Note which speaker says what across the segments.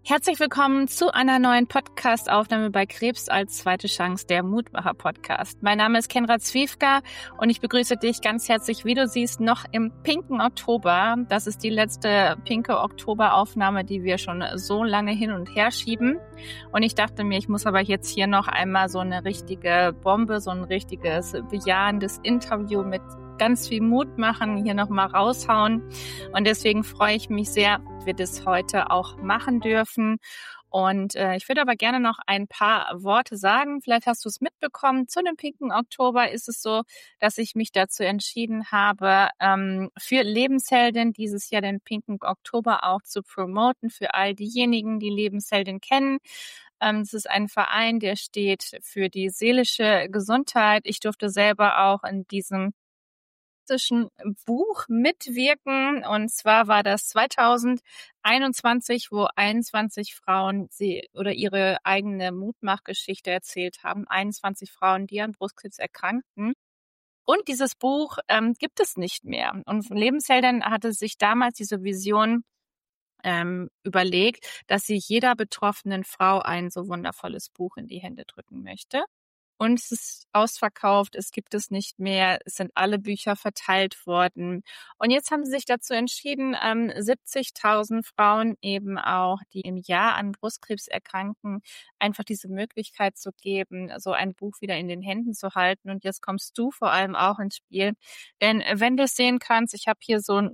Speaker 1: Herzlich willkommen zu einer neuen Podcast-Aufnahme bei Krebs als zweite Chance, der Mutmacher-Podcast. Mein Name ist Kendra Zwiefka und ich begrüße dich ganz herzlich, wie du siehst, noch im pinken Oktober. Das ist die letzte pinke Oktoberaufnahme, die wir schon so lange hin und her schieben. Und ich dachte mir, ich muss aber jetzt hier noch einmal so eine richtige Bombe, so ein richtiges bejahendes Interview mit ganz viel Mut machen, hier nochmal raushauen. Und deswegen freue ich mich sehr, dass wir das heute auch machen dürfen. Und ich würde aber gerne noch ein paar Worte sagen. Vielleicht hast du es mitbekommen. Zu dem pinken Oktober ist es so, dass ich mich dazu entschieden habe, für Lebensheldin dieses Jahr den pinken Oktober auch zu promoten, für all diejenigen, die Lebensheldin kennen. Es ist ein Verein, der steht für die seelische Gesundheit. Ich durfte selber auch in diesem Buch mitwirken, und zwar war das 2021, wo 21 Frauen ihre eigene Mutmachgeschichte erzählt haben, 21 Frauen, die an Brustkrebs erkrankten. Und dieses Buch gibt es nicht mehr. Und Lebensheldin hatte sich damals diese Vision überlegt, dass sie jeder betroffenen Frau ein so wundervolles Buch in die Hände drücken möchte. Und es ist ausverkauft, es gibt es nicht mehr, es sind alle Bücher verteilt worden. Und jetzt haben sie sich dazu entschieden, 70.000 Frauen eben auch, die im Jahr an Brustkrebs erkranken, einfach diese Möglichkeit zu geben, so ein Buch wieder in den Händen zu halten. Und jetzt kommst du vor allem auch ins Spiel. Denn wenn du es sehen kannst, ich habe hier so ein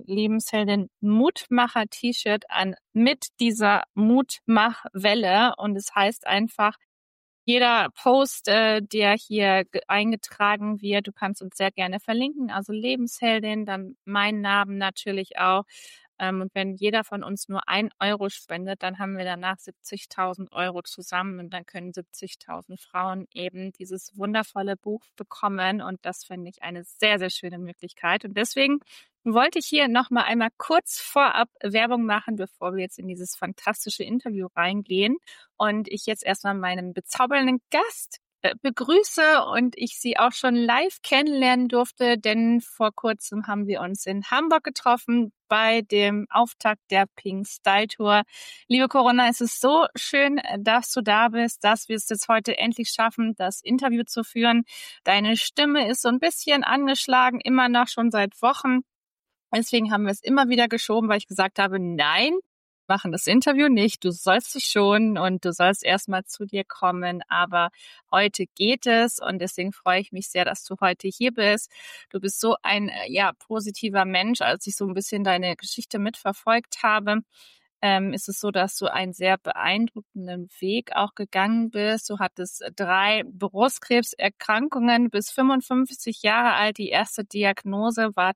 Speaker 1: Lebensheldin-Mutmacher-T-Shirt an mit dieser Mutmachwelle. Und es heißt einfach, jeder Post, der hier eingetragen wird, du kannst uns sehr gerne verlinken, also Lebensheldin, dann mein Namen natürlich auch. Und wenn jeder von uns nur 1 Euro spendet, dann haben wir danach 70.000 Euro zusammen und dann können 70.000 Frauen eben dieses wundervolle Buch bekommen. Und das finde ich eine sehr, sehr schöne Möglichkeit. Und deswegen wollte ich hier nochmal einmal kurz vorab Werbung machen, bevor wir jetzt in dieses fantastische Interview reingehen. Und ich jetzt erstmal meinen bezaubernden Gast begrüße und ich sie auch schon live kennenlernen durfte, denn vor kurzem haben wir uns in Hamburg getroffen bei dem Auftakt der Pink Style Tour. Liebe Corinna, es ist so schön, dass du da bist, dass wir es jetzt heute endlich schaffen, das Interview zu führen. Deine Stimme ist so ein bisschen angeschlagen, immer noch schon seit Wochen. Deswegen haben wir es immer wieder geschoben, weil ich gesagt habe, nein, machen das Interview nicht. Du sollst dich schonen und du sollst erstmal zu dir kommen. Aber heute geht es und deswegen freue ich mich sehr, dass du heute hier bist. Du bist so ein positiver Mensch. Als ich so ein bisschen deine Geschichte mitverfolgt habe, ist es so, dass du einen sehr beeindruckenden Weg auch gegangen bist. Du hattest 3 Brustkrebserkrankungen, bis 55 Jahre alt. Die erste Diagnose war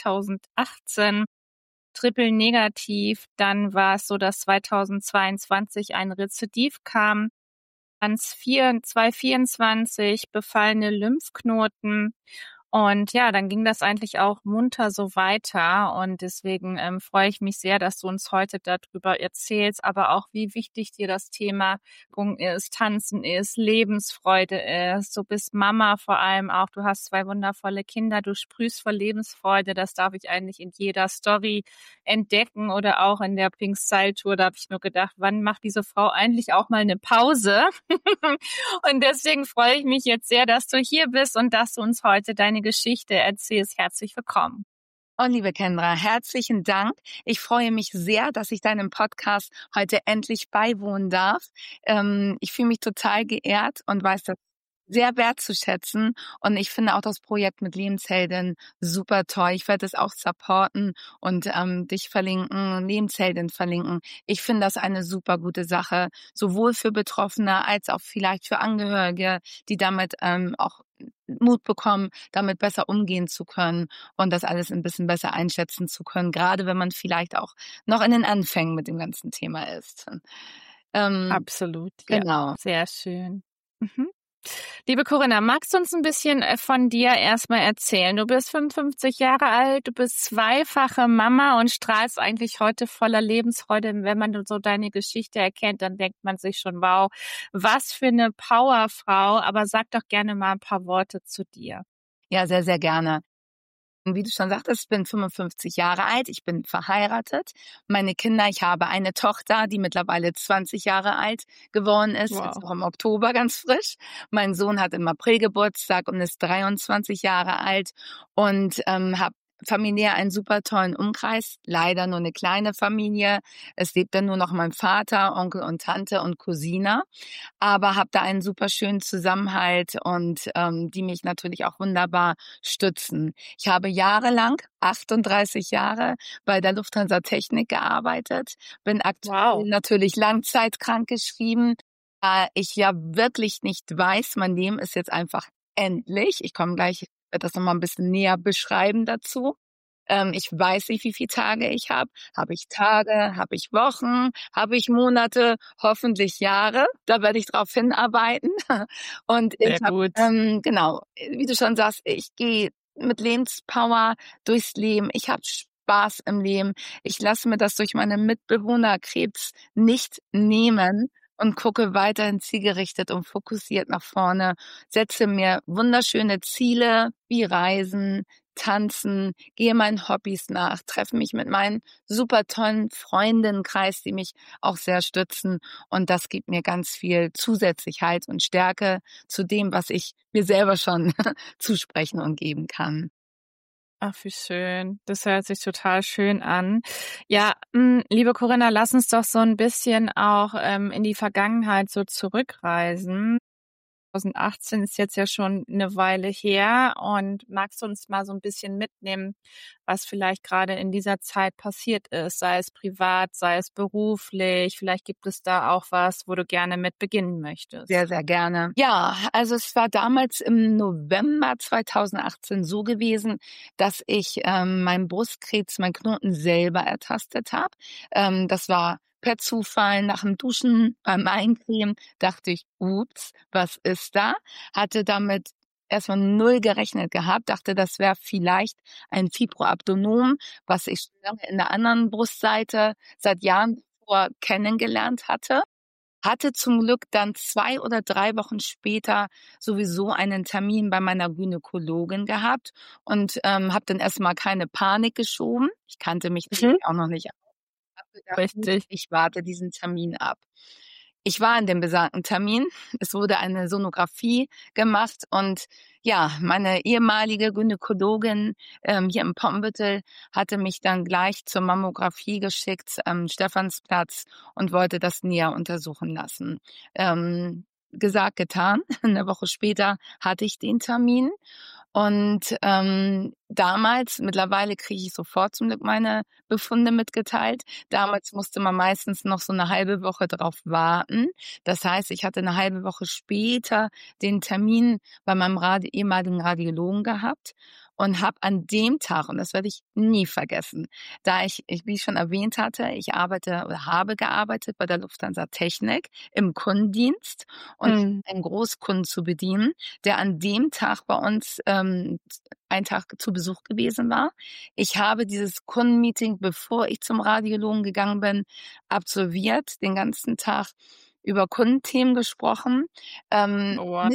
Speaker 1: 2018. Triple negativ. Dann war es so, dass 2022 ein Rezidiv kam. Dann 2024 befallene Lymphknoten. Und ja, dann ging das eigentlich auch munter so weiter. Und deswegen freue ich mich sehr, dass du uns heute darüber erzählst, aber auch wie wichtig dir das Thema ist, Tanzen ist, Lebensfreude ist. Du bist Mama vor allem auch. Du hast 2 wundervolle Kinder. Du sprühst vor Lebensfreude. Das darf ich eigentlich in jeder Story entdecken oder auch in der Pink Style Tour. Da habe ich nur gedacht, wann macht diese Frau eigentlich auch mal eine Pause? Und deswegen freue ich mich jetzt sehr, dass du hier bist und dass du uns heute deine Geschichte erzählst. Herzlich willkommen.
Speaker 2: Oh, liebe Kendra, herzlichen Dank. Ich freue mich sehr, dass ich deinem Podcast heute endlich beiwohnen darf. Ich fühle mich total geehrt und weiß das sehr wertzuschätzen. Und ich finde auch das Projekt mit Lebensheldin super toll. Ich werde es auch supporten und dich verlinken, Lebensheldin verlinken. Ich finde das eine super gute Sache, sowohl für Betroffene als auch vielleicht für Angehörige, die damit auch Mut bekommen, damit besser umgehen zu können und das alles ein bisschen besser einschätzen zu können, gerade wenn man vielleicht auch noch in den Anfängen mit dem ganzen Thema ist.
Speaker 1: Absolut,
Speaker 2: genau.
Speaker 1: Ja, sehr schön. Mhm. Liebe Corinna, magst du uns ein bisschen von dir erstmal erzählen? Du bist 55 Jahre alt, du bist zweifache Mama und strahlst eigentlich heute voller Lebensfreude. Wenn man so deine Geschichte erkennt, dann denkt man sich schon, wow, was für eine Powerfrau. Aber sag doch gerne mal ein paar Worte zu dir.
Speaker 2: Ja, sehr, sehr gerne. Und wie du schon sagtest, ich bin 55 Jahre alt, ich bin verheiratet. Meine Kinder, ich habe eine Tochter, die mittlerweile 20 Jahre alt geworden ist, jetzt
Speaker 1: Wow.
Speaker 2: auch im Oktober ganz frisch. Mein Sohn hat im April Geburtstag und ist 23 Jahre alt und habe familiär einen super tollen Umkreis, leider nur eine kleine Familie. Es lebt dann nur noch mein Vater, Onkel und Tante und Cousine, aber habe da einen super schönen Zusammenhalt und die mich natürlich auch wunderbar stützen. Ich habe jahrelang, 38 Jahre, bei der Lufthansa Technik gearbeitet, bin aktuell
Speaker 1: Wow.
Speaker 2: natürlich langzeitkrank geschrieben, da ich ja wirklich nicht weiß, mein Leben ist jetzt einfach endlich. Ich komme gleich, werde das nochmal ein bisschen näher beschreiben dazu. Ich weiß nicht, wie viele Tage ich habe. Habe ich Tage, habe ich Wochen, habe ich Monate, hoffentlich Jahre. Da werde ich drauf hinarbeiten. Und ich
Speaker 1: Sehr
Speaker 2: habe,
Speaker 1: gut.
Speaker 2: genau, wie du schon sagst, ich gehe mit Lebenspower durchs Leben. Ich habe Spaß im Leben. Ich lasse mir das durch meine Mitbewohnerkrebs nicht nehmen und gucke weiterhin zielgerichtet und fokussiert nach vorne, setze mir wunderschöne Ziele wie Reisen, Tanzen, gehe meinen Hobbys nach, treffe mich mit meinen super tollen Freundinnenkreis, die mich auch sehr stützen. Und das gibt mir ganz viel zusätzlich Halt und Stärke zu dem, was ich mir selber schon zusprechen und geben kann.
Speaker 1: Ach, wie schön. Das hört sich total schön an. Ja, liebe Corinna, lass uns doch so ein bisschen auch in die Vergangenheit so zurückreisen. 2018 ist jetzt ja schon eine Weile her und magst du uns mal so ein bisschen mitnehmen, was vielleicht gerade in dieser Zeit passiert ist, sei es privat, sei es beruflich? Vielleicht gibt es da auch was, wo du gerne mit beginnen möchtest.
Speaker 2: Sehr, sehr gerne. Ja, also es war damals im November 2018 so gewesen, dass ich meinen Brustkrebs, meinen Knoten selber ertastet habe. Das war per Zufall nach dem Duschen beim Eincremen, dachte ich, ups, was ist da? Hatte damit erstmal null gerechnet gehabt, dachte, das wäre vielleicht ein Fibroadenom, was ich schon lange in der anderen Brustseite seit Jahren vor kennengelernt hatte. Hatte zum Glück dann 2 oder 3 Wochen später sowieso einen Termin bei meiner Gynäkologin gehabt und habe dann erstmal keine Panik geschoben. Ich kannte mich
Speaker 1: Mhm.
Speaker 2: auch noch nicht. Habe gedacht: „Gut,
Speaker 1: Richtig.
Speaker 2: ich warte diesen Termin ab." Ich war an dem besagten Termin. Es wurde eine Sonographie gemacht und ja, meine ehemalige Gynäkologin, hier im Poppenbüttel hatte mich dann gleich zur Mammographie geschickt am Stephansplatz und wollte das näher untersuchen lassen. Gesagt, getan. 'Ne Woche später hatte ich den Termin und damals, mittlerweile kriege ich sofort zum Glück meine Befunde mitgeteilt. Damals musste man meistens noch so 'ne halbe Woche drauf warten. Das heißt, ich hatte 'ne halbe Woche später den Termin bei meinem ehemaligen Radiologen gehabt und habe an dem Tag, und das werde ich nie vergessen, da wie ich schon erwähnt hatte, ich arbeite oder habe gearbeitet bei der Lufthansa Technik im Kundendienst und
Speaker 1: Mhm.
Speaker 2: einen Großkunden zu bedienen, der an dem Tag bei uns einen Tag zu Besuch gewesen war. Ich habe dieses Kundenmeeting, bevor ich zum Radiologen gegangen bin, absolviert, den ganzen Tag über Kundenthemen gesprochen,
Speaker 1: Oh, wow.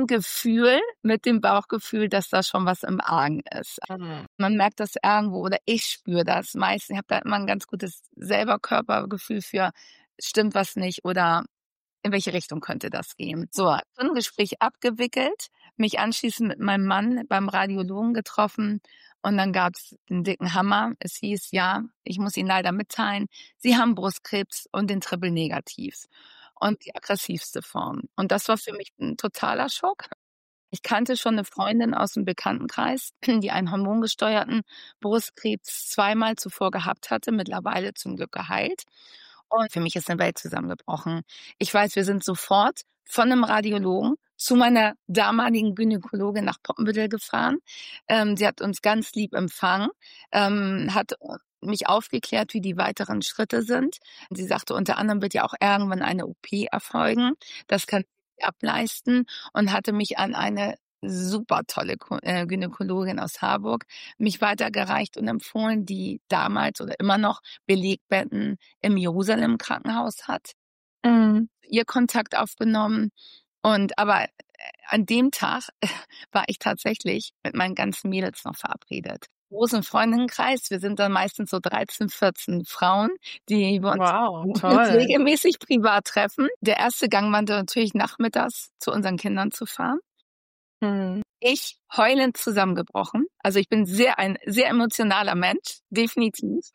Speaker 2: mit dem Bauchgefühl, dass da schon was im Argen ist.
Speaker 1: Mhm.
Speaker 2: Man merkt das irgendwo oder ich spüre das meistens. Ich habe da immer ein ganz gutes selber Körpergefühl für, stimmt was nicht oder in welche Richtung könnte das gehen? So, Kundengespräch abgewickelt, mich anschließend mit meinem Mann beim Radiologen getroffen und dann gab's 'n dicken Hammer. Es hieß: „Ja, ich muss Ihnen leider mitteilen, Sie haben Brustkrebs und den Triple negativ und die aggressivste Form." Und das war für mich 'n totaler Schock. Ich kannte schon 'ne Freundin aus'm Bekanntenkreis, die einen hormongesteuerten Brustkrebs zweimal zuvor gehabt hatte, mittlerweile zum Glück geheilt. Und für mich ist 'ne Welt zusammengebrochen. Ich weiß, wir sind sofort von 'nem Radiologen zu meiner damaligen Gynäkologin nach Poppenbüttel gefahren. Sie hat uns ganz lieb empfangen, hat mich aufgeklärt, wie die weiteren Schritte sind. Sie sagte, unter anderem wird ja auch irgendwann eine OP erfolgen. Das kann sie ableisten und hatte mich an eine super tolle Gynäkologin aus Harburg mich weitergereicht und empfohlen, die damals oder immer noch Belegbetten im Jerusalem-Krankenhaus hat,
Speaker 1: Mhm.
Speaker 2: ihr Kontakt aufgenommen aber an dem Tag war ich tatsächlich mit meinen ganzen Mädels noch verabredet. großen Freundinnenkreis. Wir sind dann meistens so 13, 14 Frauen, die wir
Speaker 1: Wow,
Speaker 2: uns
Speaker 1: toll.
Speaker 2: regelmäßig privat treffen. Der erste Gang war dann natürlich nachmittags zu unseren Kindern zu fahren. Ich heulend zusammengebrochen. Also ich bin ein sehr emotionaler Mensch, definitiv.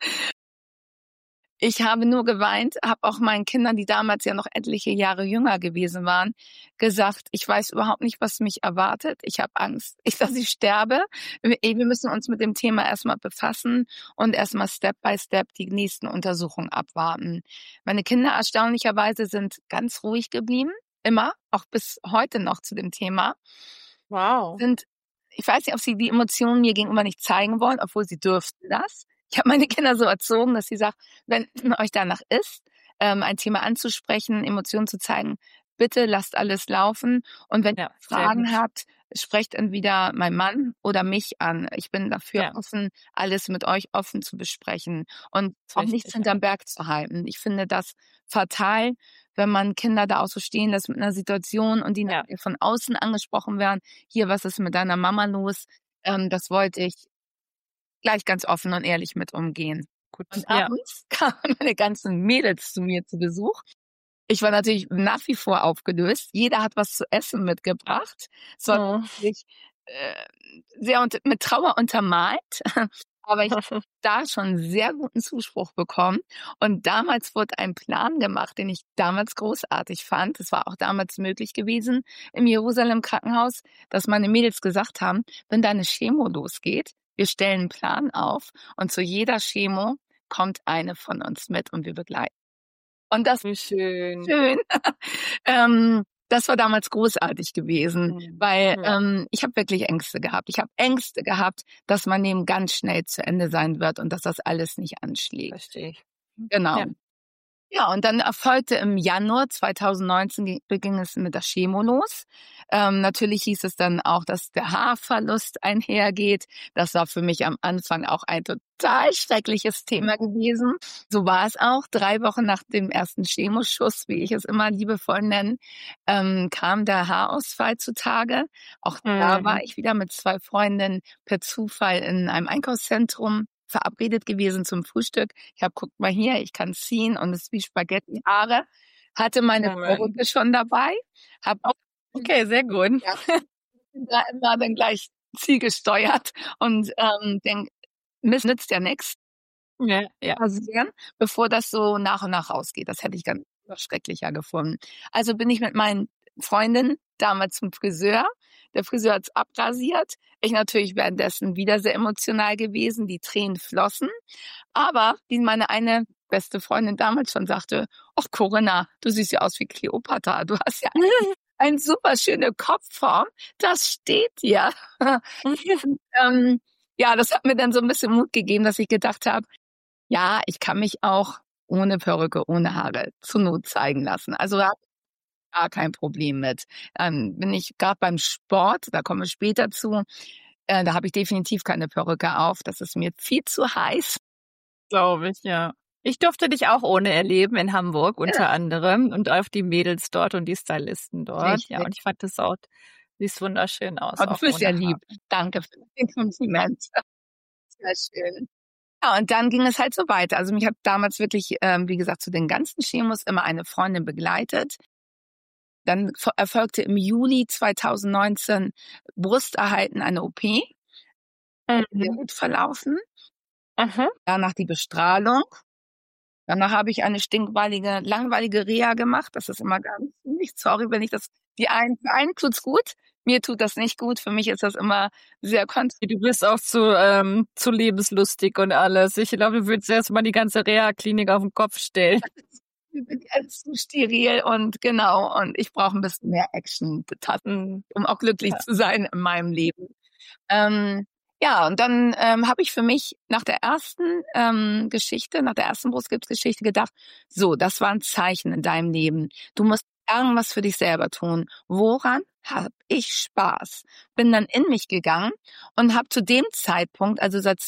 Speaker 2: Ich habe nur geweint, habe auch meinen Kindern, die damals ja noch etliche Jahre jünger gewesen waren, gesagt, ich weiß überhaupt nicht, was mich erwartet. Ich habe Angst, dass ich sterbe. Wir müssen uns mit dem Thema erstmal befassen und erstmal Step by Step die nächsten Untersuchungen abwarten. Meine Kinder erstaunlicherweise sind ganz ruhig geblieben, immer, auch bis heute noch zu dem Thema.
Speaker 1: Wow.
Speaker 2: Ich weiß nicht, ob sie die Emotionen mir gegenüber nicht zeigen wollen, obwohl sie dürften das. Ich habe meine Kinder so erzogen, dass sie sagt, wenn euch danach ist, ein Thema anzusprechen, Emotionen zu zeigen, bitte lasst alles laufen. Und wenn ihr Fragen habt, sprecht entweder meinen Mann oder mich an. Ich bin dafür offen, alles mit euch offen zu besprechen und auch nichts hinterm Berg zu halten. Ich finde das fatal, wenn man Kinder da auch so stehen lässt mit einer Situation und die von außen angesprochen werden. Hier, was ist mit deiner Mama los? Das wollte ich gleich ganz offen und ehrlich mit umgehen.
Speaker 1: Gut.
Speaker 2: Und abends kamen meine ganzen Mädels zu mir zu Besuch. Ich war natürlich nach wie vor aufgelöst. Jeder hat was zu essen mitgebracht. Es war wirklich sehr mit Trauer untermalt. Aber ich habe da schon sehr guten Zuspruch bekommen. Und damals wurde ein Plan gemacht, den ich damals großartig fand. Es war auch damals möglich gewesen im Jerusalem Krankenhaus, dass meine Mädels gesagt haben, wenn deine Chemo losgeht, wir stellen einen Plan auf und zu jeder Chemo kommt eine von uns mit und wir begleiten. Und das ist schön. Das war damals großartig gewesen, weil ich habe wirklich Ängste gehabt. Ich habe Ängste gehabt, dass mein Leben ganz schnell zu Ende sein wird und dass das alles nicht anschlägt.
Speaker 1: Verstehe ich.
Speaker 2: Genau. Ja, und dann erfolgte im Januar 2019 beging es mit der Chemo los. Natürlich hieß es dann auch, dass der Haarverlust einhergeht. Das war für mich am Anfang auch ein total schreckliches Thema gewesen. So war es auch. 3 Wochen nach dem ersten Chemoschuss, wie ich es immer liebevoll nenne, kam der Haarausfall zutage. Auch da war ich wieder mit 2 Freundinnen per Zufall in einem Einkaufszentrum verabredet gewesen zum Frühstück. Ich habe, guckt mal hier, ich kann ziehen und es ist wie Spaghetti-Haare. Hatte meine Perücke schon dabei.
Speaker 1: Okay, sehr gut.
Speaker 2: Ja, bin da immer dann gleich zielgesteuert und denk, Mist nützt ja nichts. Passieren, bevor das so nach und nach rausgeht. Das hätte ich ganz schrecklicher gefunden. Also bin ich mit meinen Freundinnen damals zum Friseur. Der Friseur hat's abrasiert. Ich natürlich währenddessen wieder sehr emotional gewesen. Die Tränen flossen. Aber wie meine eine beste Freundin damals schon sagte, ach Corinna, du siehst ja aus wie Kleopatra. Du hast ja eine super schöne Kopfform. Das steht dir. Ja, das hat mir dann so ein bisschen Mut gegeben, dass ich gedacht habe, ja, ich kann mich auch ohne Perücke, ohne Haare zur Not zeigen lassen. Also da habe ich gar kein Problem mit. Bin ich gerade beim Sport, da komme ich später zu, da habe ich definitiv keine Perücke auf. Das ist mir viel zu heiß.
Speaker 1: Glaube ich, ja. Ich durfte dich auch ohne erleben in Hamburg unter anderem und auf die Mädels dort und die Stylisten dort.
Speaker 2: Richtig.
Speaker 1: Ja, und ich fand das auch, siehst wunderschön aus.
Speaker 2: Aber du bist ja lieb. Danke für den Kompliment. Sehr schön. Ja, und dann ging es halt so weiter. Also mich hat damals wirklich, wie gesagt, zu den ganzen Chemos immer eine Freundin begleitet. Dann erfolgte im Juli 2019 Brusterhalten eine OP. Sehr gut verlaufen. Danach die Bestrahlung. Danach habe ich eine langweilige Reha gemacht. Das ist immer ganz nicht sorry, wenn ich das, für einen tut's gut. Mir tut das nicht gut. Für mich ist das immer sehr
Speaker 1: Du bist auch zu lebenslustig und alles. Ich glaube, du würdest erst mal die ganze Reha-Klinik auf den Kopf stellen.
Speaker 2: Ich bin ganz zu steril und genau. Und ich brauche ein bisschen mehr Action, um auch glücklich zu sein in meinem Leben. Ja, und dann habe ich für mich nach der ersten Geschichte, nach der ersten Brustkrebsgeschichte gedacht, so, das war ein Zeichen in deinem Leben. Du musst irgendwas für dich selber tun. Woran habe ich Spaß? Bin dann in mich gegangen und habe zu dem Zeitpunkt, also seit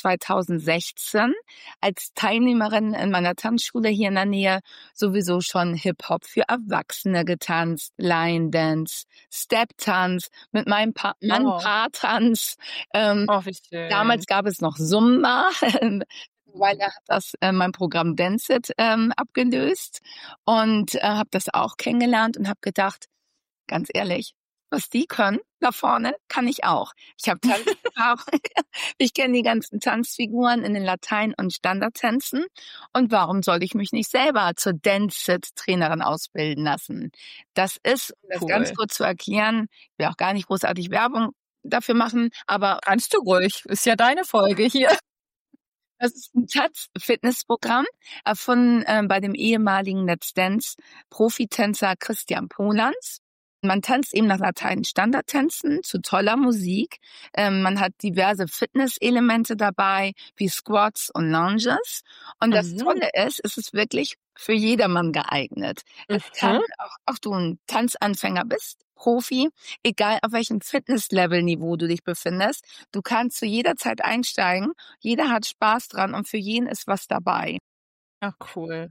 Speaker 2: 2016, als Teilnehmerin in meiner Tanzschule hier in der Nähe sowieso schon Hip-Hop für Erwachsene getanzt, Line Dance, Step-Tanz, mit meinem Mann
Speaker 1: Oh,
Speaker 2: Paartanz.
Speaker 1: oh, wie schön.
Speaker 2: Damals gab es noch Zumba, weil er hat das mein Programm Dance It abgelöst und habe das auch kennengelernt und habe gedacht, ganz ehrlich, was die können da vorne, kann ich auch. Ich habe Tanzerfahrung, ich kenne die ganzen Tanzfiguren in den Latein- und Standardtänzen und warum soll ich mich nicht selber zur Dance-It-Trainerin ausbilden lassen? Das ist, um das ganz
Speaker 1: Cool.
Speaker 2: kurz zu erklären, ich will auch gar nicht großartig Werbung dafür machen, aber
Speaker 1: Kannst du ruhig. Ist ja deine Folge hier.
Speaker 2: das ist ein Tanz-Fitnessprogramm, erfunden bei dem ehemaligen Let's Dance-Profitänzer Christian Polans. Man tanzt eben nach Latein-Standardtänzen zu toller Musik. Man hat diverse Fitnesselemente dabei, wie Squats und Lunges. Und das
Speaker 1: Mhm.
Speaker 2: Tolle ist, es ist wirklich für jedermann geeignet. Es kann
Speaker 1: Mhm.
Speaker 2: auch du ein Tanzanfänger bist, Profi, egal auf welchem Fitnesslevel-Niveau du dich befindest, du kannst zu jeder Zeit einsteigen. Jeder hat Spaß dran und für jeden ist was dabei.
Speaker 1: Ach, cool.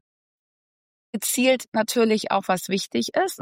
Speaker 2: Gezielt natürlich auch, was wichtig ist, und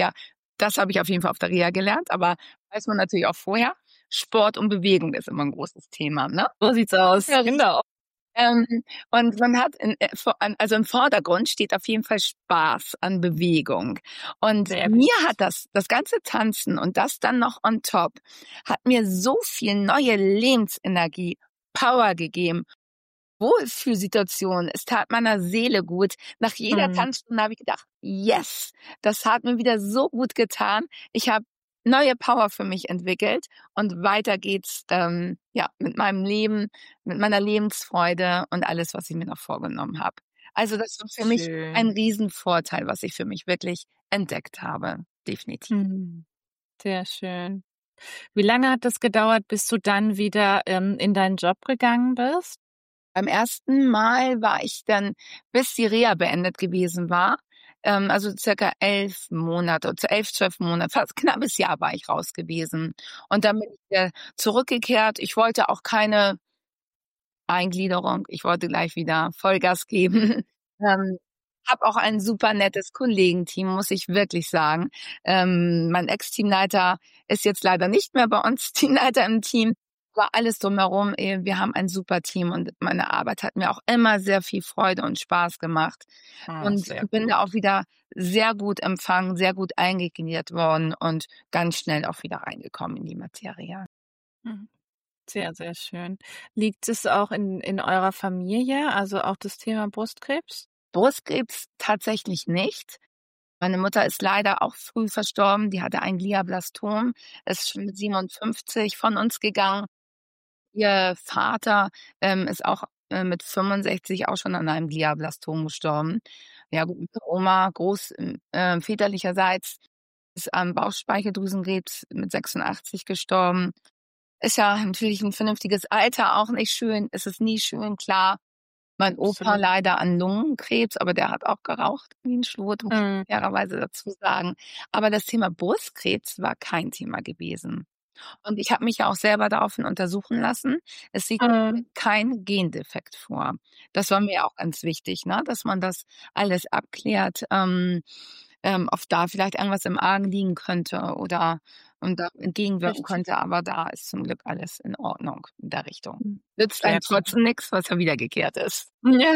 Speaker 2: das habe ich auf jeden Fall auf der Reha gelernt, aber weiß man natürlich auch vorher. Sport und Bewegung ist immer ein großes Thema, ne?
Speaker 1: So sieht's aus.
Speaker 2: Ja,
Speaker 1: Genau.
Speaker 2: Ähm, und man hat also im Vordergrund steht auf jeden Fall Spaß an Bewegung. Und
Speaker 1: Sehr
Speaker 2: mir
Speaker 1: gut.
Speaker 2: hat das ganze Tanzen und das dann noch on top, hat mir so viel neue Lebensenergie, Power gegeben. Wohlfühlsituation. Es tat meiner Seele gut. Nach jeder
Speaker 1: Mhm.
Speaker 2: Tanzstunde habe ich gedacht, yes, das hat mir wieder so gut getan. Ich habe neue Power für mich entwickelt und weiter geht's ja mit meinem Leben, mit meiner Lebensfreude und alles, was ich mir noch vorgenommen habe. Also das war für mich ein
Speaker 1: Schön.
Speaker 2: Riesenvorteil, was ich für mich wirklich entdeckt habe, definitiv.
Speaker 1: Mhm. Sehr schön. Wie lange hat es gedauert, bis du dann wieder, in deinen Job gegangen bist?
Speaker 2: Beim ersten Mal war ich dann, bis die Reha beendet gewesen war, also circa 11 Monate, 11, 12 Monate, fast knappes Jahr war ich raus gewesen. Und dann bin ich wieder zurückgekehrt. Ich wollte auch keine Eingliederung. Ich wollte gleich wieder Vollgas geben. Ähm, habe auch ein super nettes Kollegenteam, muss ich wirklich sagen. Mein Ex-Teamleiter ist jetzt leider nicht mehr bei uns Teamleiter im Team, aber alles drumherum, wir haben ein super Team und meine Arbeit hat mir auch immer sehr viel Freude und Spaß gemacht
Speaker 1: Ah,
Speaker 2: und
Speaker 1: sehr
Speaker 2: bin
Speaker 1: gut.
Speaker 2: da auch wieder sehr gut empfangen, sehr gut eingegliedert worden und ganz schnell auch wieder reingekommen in die Materie.
Speaker 1: Mhm. Sehr, sehr schön. Liegt es auch in eurer Familie, also auch das Thema Brustkrebs?
Speaker 2: Brustkrebs tatsächlich nicht. Meine Mutter ist leider auch früh verstorben. Die hatte ein Glioblastom, ist schon mit 57 von uns gegangen. Ihr Vater, ist auch, mit 65 auch schon an einem Glioblastom gestorben. Ja gut, meine Oma väterlicherseits ist an Bauchspeicheldrüsenkrebs mit 86 gestorben. Ist ja natürlich 'n vernünftiges Alter, auch nicht schön. Es ist nie schön, klar. Mein Opa
Speaker 1: Absolut.
Speaker 2: leider an Lungenkrebs, aber der hat auch geraucht wie 'n Schlot, muss ich
Speaker 1: Mhm.
Speaker 2: fairerweise dazu sagen. Aber das Thema Brustkrebs war kein Thema gewesen. Und ich habe mich ja auch selber daraufhin untersuchen lassen. Es liegt
Speaker 1: Mhm.
Speaker 2: kein Gendefekt vor. Das war mir auch ganz wichtig, ne, dass man das alles abklärt, ob da vielleicht irgendwas im Argen liegen könnte oder und da entgegenwirken
Speaker 1: Richtig.
Speaker 2: könnte, aber da ist zum Glück alles in Ordnung in der Richtung.
Speaker 1: Mhm.
Speaker 2: Nützt einem
Speaker 1: Sehr gut.
Speaker 2: trotzdem nix, was ja wiedergekehrt ist.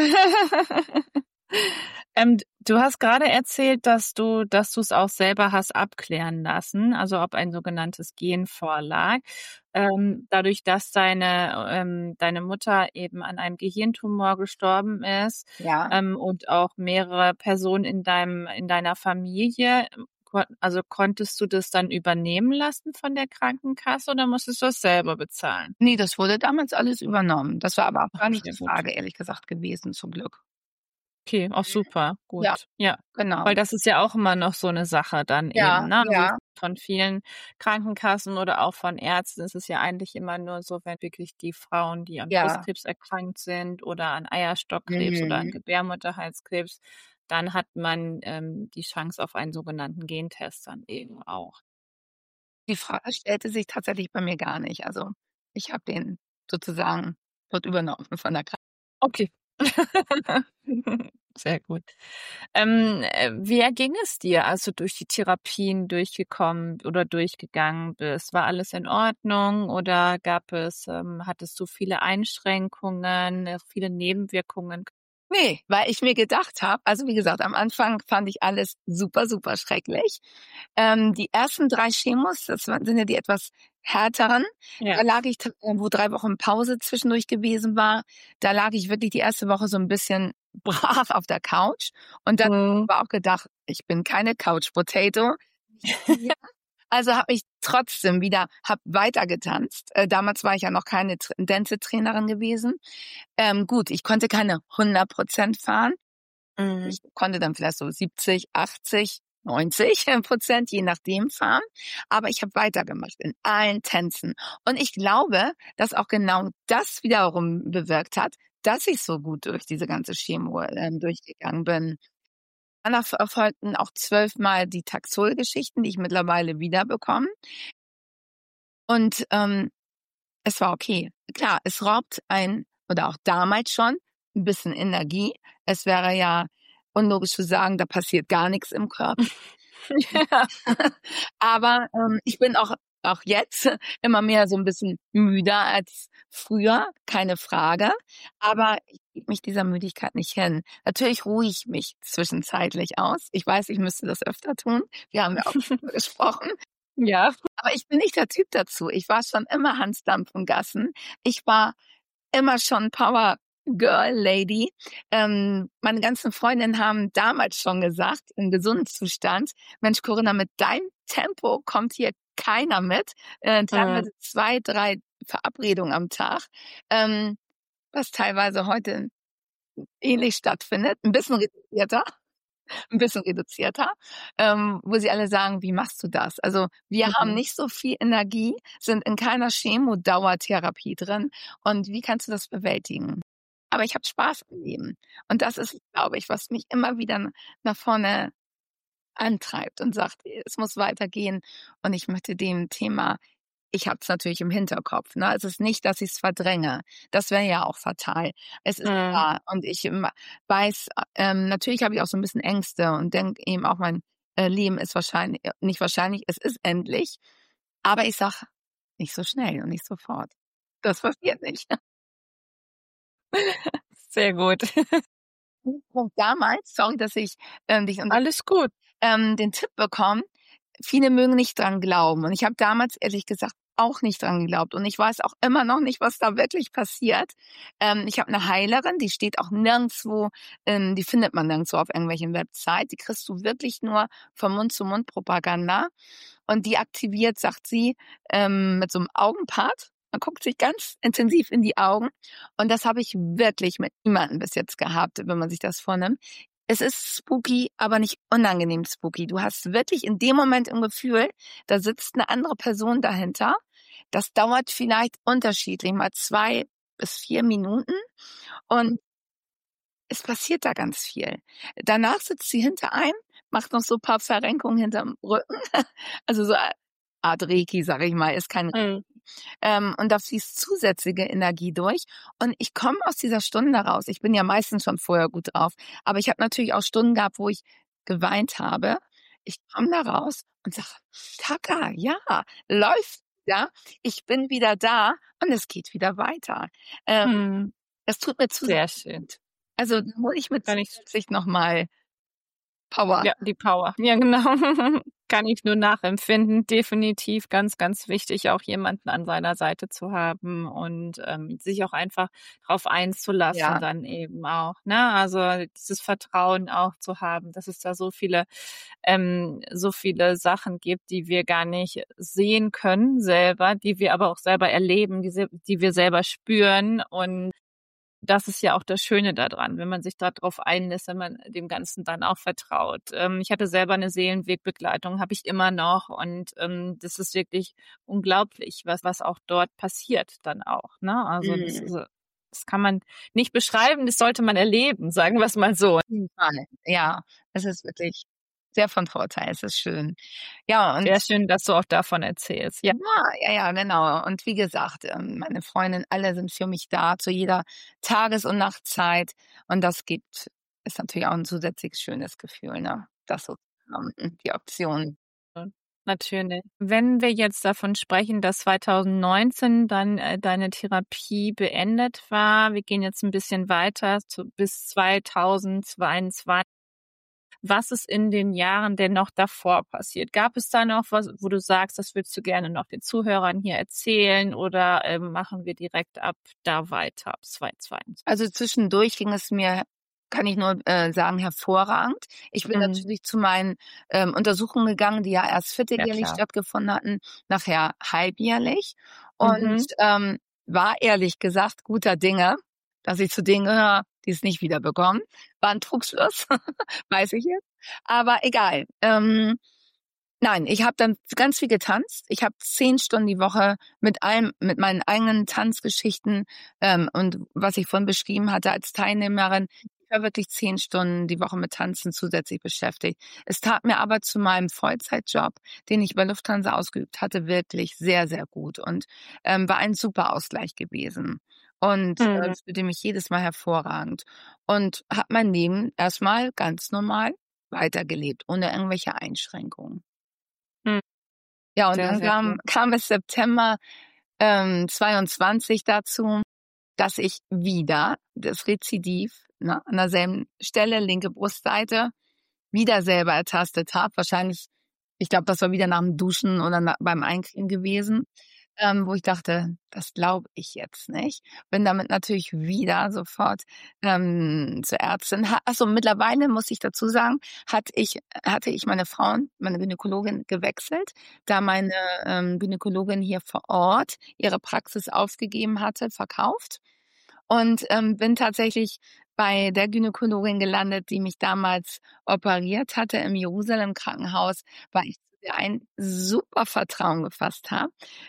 Speaker 1: Du hast gerade erzählt, dass du's auch selber hast abklären lassen, also ob ein sogenanntes Gen vorlag. Dadurch, dass deine Mutter eben an einem Gehirntumor gestorben ist,
Speaker 2: Ja.
Speaker 1: und auch mehrere Personen in deiner Familie, konntest du das dann übernehmen lassen von der Krankenkasse oder musstest du das selber bezahlen?
Speaker 2: Ne, das wurde damals alles übernommen. Das war aber auch
Speaker 1: Ach,
Speaker 2: gar nicht
Speaker 1: sehr
Speaker 2: die
Speaker 1: gut.
Speaker 2: Frage, ehrlich gesagt, gewesen, zum Glück.
Speaker 1: Okay, auch super,
Speaker 2: Ja,
Speaker 1: gut. Ja,
Speaker 2: genau.
Speaker 1: weil das ist ja auch immer noch so 'ne Sache dann eben,
Speaker 2: Ja,
Speaker 1: ne? Also,
Speaker 2: ja,
Speaker 1: von vielen Krankenkassen oder auch von Ärzten ist es ja eigentlich immer nur so, wenn wirklich die Frauen, die an
Speaker 2: ja.
Speaker 1: Brustkrebs erkrankt sind oder an Eierstockkrebs oder an
Speaker 2: Mhm.
Speaker 1: Gebärmutterhalskrebs, dann hat man die Chance auf einen sogenannten Gentest dann eben auch.
Speaker 2: Die Frage stellte sich tatsächlich bei mir gar nicht. Also, ich habe den sozusagen dort übernommen von der Krankenkasse.
Speaker 1: Okay. Sehr gut. Wie erging es dir, als du durch die Therapien durchgekommen oder durchgegangen bist? War alles in Ordnung oder hattest du viele Einschränkungen, viele Nebenwirkungen?
Speaker 2: Ne, weil ich mir gedacht habe, also, wie gesagt, am Anfang fand ich alles super, super schrecklich. Die ersten 3 Chemos, sind ja die etwas härteren.
Speaker 1: Ja.
Speaker 2: Da lag ich wo 3 Wochen Pause zwischendurch gewesen war, da lag ich wirklich die erste Woche so 'n bisschen brach auf der Couch und dann
Speaker 1: Mhm.
Speaker 2: aber auch gedacht: „Ich bin keine Couch Potato." Also, habe ich trotzdem wieder weiter getanzt. Damals war ich ja noch keine Tänzetrainerin gewesen. Gut, ich konnte keine 100% fahren.
Speaker 1: Mhm.
Speaker 2: Ich konnte dann vielleicht so 70, 80, 90%, je nachdem fahren. Aber ich habe weitergemacht in allen Tänzen. Und ich glaube, dass auch genau das wiederum bewirkt hat, dass ich so gut durch diese ganze Chemo, durchgegangen bin. Danach erfolgten auch 12-mal die Taxol-Geschichten, die ich mittlerweile wiederbekomme. Und, es war okay. Klar, es raubt oder auch damals schon 'n bisschen Energie. Es wäre ja unlogisch zu sagen, da passiert gar nichts im Körper.
Speaker 1: Ja.
Speaker 2: Aber, ich bin auch jetzt immer mehr so 'n bisschen müder als früher, keine Frage. Aber ich gebe mich dieser Müdigkeit nicht hin. Natürlich ruhe ich mich zwischenzeitlich aus. Ich weiß, ich müsste das öfter tun. Wir haben ja auch drüber gesprochen.
Speaker 1: Ja.
Speaker 2: Aber ich bin nicht der Typ dazu. Ich war schon immer Hans Dampf und Gassen. Ich war immer schon Power Girl Lady. Meine ganzen Freundinnen haben damals schon gesagt, im gesunden Zustand: „Mensch, Corinna, mit deinem Tempo kommt hier keiner mit."
Speaker 1: Mhm.
Speaker 2: Teilweise 2, 3 Verabredungen am Tag, ähm, was teilweise heute ähnlich stattfindet, 'n bisschen reduzierter. 'N bisschen reduzierter, wo sie alle sagen: „Wie machst du das?" Also, wir haben
Speaker 1: Mhm.
Speaker 2: nicht so viel Energie, sind in keiner Chemo-Dauertherapie drin. Und wie kannst du das bewältigen? Aber ich habe Spaß am Leben. Und das ist, glaube ich, was mich immer wieder nach vorne antreibt und sagt: „Es muss weitergehen." Und ich möchte dem Thema ich habe es natürlich im Hinterkopf, ne? Es ist nicht, dass ich's verdränge. Das wäre ja auch fatal. Es ist
Speaker 1: Mhm.
Speaker 2: da und ich weiß, natürlich habe ich auch so 'n bisschen Ängste und denke eben auch, mein, Leben ist nicht wahrscheinlich, es ist endlich. Aber ich sage: „Nicht so schnell und nicht sofort." Das passiert nicht.
Speaker 1: Sehr gut.
Speaker 2: Und damals, sorry, dass ich, dich
Speaker 1: Alles gut.
Speaker 2: den Tipp bekommen, viele mögen nicht dran glauben. Und ich habe damals ehrlich gesagt auch nicht dran geglaubt. Und ich weiß auch immer noch nicht, was da wirklich passiert. Ich habe eine Heilerin, die steht auch nirgendwo, die findet man nirgendwo auf irgendwelchen Websites. Die kriegst du wirklich nur von Mund-zu-Mund-Propaganda. Und die aktiviert, sagt sie, mit so einem Augenpad. Man guckt sich ganz intensiv in die Augen. Und das habe ich wirklich mit niemandem bis jetzt gehabt, wenn man sich das vornimmt. Es ist spooky, aber nicht unangenehm spooky. Du hast wirklich in dem Moment im Gefühl, da sitzt eine andere Person dahinter. Das dauert vielleicht unterschiedlich, mal 2 bis 4 Minuten und es passiert da ganz viel. Danach sitzt sie hinter einem, macht noch so paar Verrenkungen hinterm Rücken. Also so Art Reiki, sage ich mal, ist kein
Speaker 1: Mhm.
Speaker 2: und da fließt zusätzliche Energie durch. Und ich komme aus dieser Stunde raus. Ich bin ja meistens schon vorher gut drauf. Aber ich habe natürlich auch Stunden gehabt, wo ich geweint habe. Ich komme da raus und sage, Taka, ja, läuft wieder. Ich bin wieder da und es geht wieder weiter. Ähm,
Speaker 1: Mhm.
Speaker 2: Das tut mir
Speaker 1: Sehr schön.
Speaker 2: zusätzlich. Also da hole ich mir
Speaker 1: Kann ich
Speaker 2: zusätzlich nochmal Power.
Speaker 1: Ja, die Power. Ja, genau. Kann ich nur nachempfinden. Definitiv ganz, ganz wichtig, auch jemanden an seiner Seite zu haben und, sich auch einfach drauf einzulassen
Speaker 2: Ja.
Speaker 1: dann eben auch, ne? Also, dieses Vertrauen auch zu haben, dass es da so viele Sachen gibt, die wir gar nicht sehen können selber, die wir aber auch selber erleben, die wir selber spüren und das ist ja auch das Schöne daran, wenn man sich da drauf einlässt, wenn man dem Ganzen dann auch vertraut. Ich hatte selber eine Seelenwegbegleitung, habe ich immer noch und, das ist wirklich unglaublich, was auch dort passiert dann auch, ne? Also, das
Speaker 2: Mhm.
Speaker 1: ist Das kann man nicht beschreiben, das sollte man erleben, sagen wir es mal so.
Speaker 2: Auf jeden Fall. Ja, es ist wirklich sehr von Vorteil. Es ist schön. Ja, und
Speaker 1: Sehr schön, dass du auch davon erzählst. Ja.
Speaker 2: ja, genau. Und wie gesagt, meine Freundinnen, alle sind für mich da zu jeder Tages- und Nachtzeit. Und ist natürlich auch ein zusätzlich schönes Gefühl, ne? Das so, die Option.
Speaker 1: Natürlich. Wenn wir jetzt davon sprechen, dass 2019 dann deine Therapie beendet war, wir gehen jetzt ein bisschen weiter bis 2022. Was ist in den Jahren denn noch davor passiert? Gab es da noch was, wo du sagst, das würdest du gerne noch den Zuhörern hier erzählen, oder machen wir direkt ab da weiter, ab 2022?
Speaker 2: Also zwischendurch ging es mir, kann ich nur sagen, hervorragend. Ich bin natürlich zu meinen Untersuchungen gegangen, die ja erst
Speaker 1: Ja,
Speaker 2: vierteljährlich
Speaker 1: klar.
Speaker 2: stattgefunden hatten, nachher halbjährlich. Und
Speaker 1: Mhm.
Speaker 2: war ehrlich gesagt guter Dinge, dass ich zu denen gehöre, die es nicht wiederbekommen. War ein Trugschluss, weiß ich jetzt. Aber egal. Nein, ich habe dann ganz viel getanzt. Ich habe 10 Stunden die Woche mit meinen eigenen Tanzgeschichten und was ich vorhin beschrieben hatte als Teilnehmerin. Ich war wirklich 10 Stunden die Woche mit Tanzen zusätzlich beschäftigt. Es tat mir aber zu meinem Vollzeitjob, den ich bei Lufthansa ausgeübt hatte, wirklich sehr, sehr gut und war ein super Ausgleich gewesen. Und
Speaker 1: Mhm.
Speaker 2: fühlte mich jedes Mal hervorragend und habe mein Leben erstmal ganz normal weitergelebt, ohne irgendwelche Einschränkungen.
Speaker 1: Mhm.
Speaker 2: Ja, und
Speaker 1: Sehr,
Speaker 2: dann
Speaker 1: sehr gut.
Speaker 2: kam es September 22 dazu, dass ich wieder das Rezidiv, ne, an derselben Stelle, linke Brustseite, wieder selber ertastet habe. Wahrscheinlich, ich glaube, das war wieder nach dem Duschen oder beim Eincremen gewesen, wo ich dachte, das glaube ich jetzt nicht. Bin damit natürlich wieder sofort zur Ärztin. Achso, mittlerweile muss ich dazu sagen, hatte ich meine Gynäkologin gewechselt, da meine Gynäkologin hier vor Ort ihre Praxis aufgegeben hatte, verkauft. Und bin tatsächlich bei der Gynäkologin gelandet, die mich damals operiert hatte im Jerusalem-Krankenhaus, weil ich zu der ein super Vertrauen gefasst habe.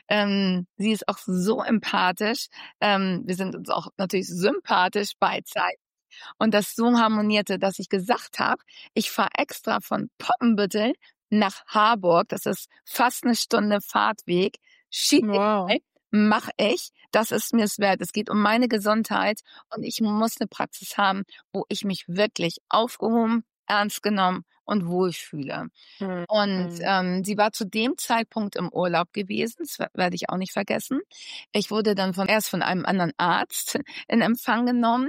Speaker 2: Sie ist auch so empathisch. Wir sind uns auch natürlich sympathisch beidseitig. Und das so harmonierte, dass ich gesagt habe, ich fahre extra von Poppenbüttel nach Harburg. Das ist fast 1 Stunde Fahrtweg. Schieb ich
Speaker 1: Wow.
Speaker 2: bei, mache ich. Das ist mir's wert. Es geht um meine Gesundheit und ich muss eine Praxis haben, wo ich mich wirklich aufgehoben, ernst genommen und wohlfühle.
Speaker 1: Mhm.
Speaker 2: Und
Speaker 1: Mhm.
Speaker 2: sie war zu dem Zeitpunkt im Urlaub gewesen. Das werde ich auch nicht vergessen. Ich wurde dann erst von einem anderen Arzt in Empfang genommen.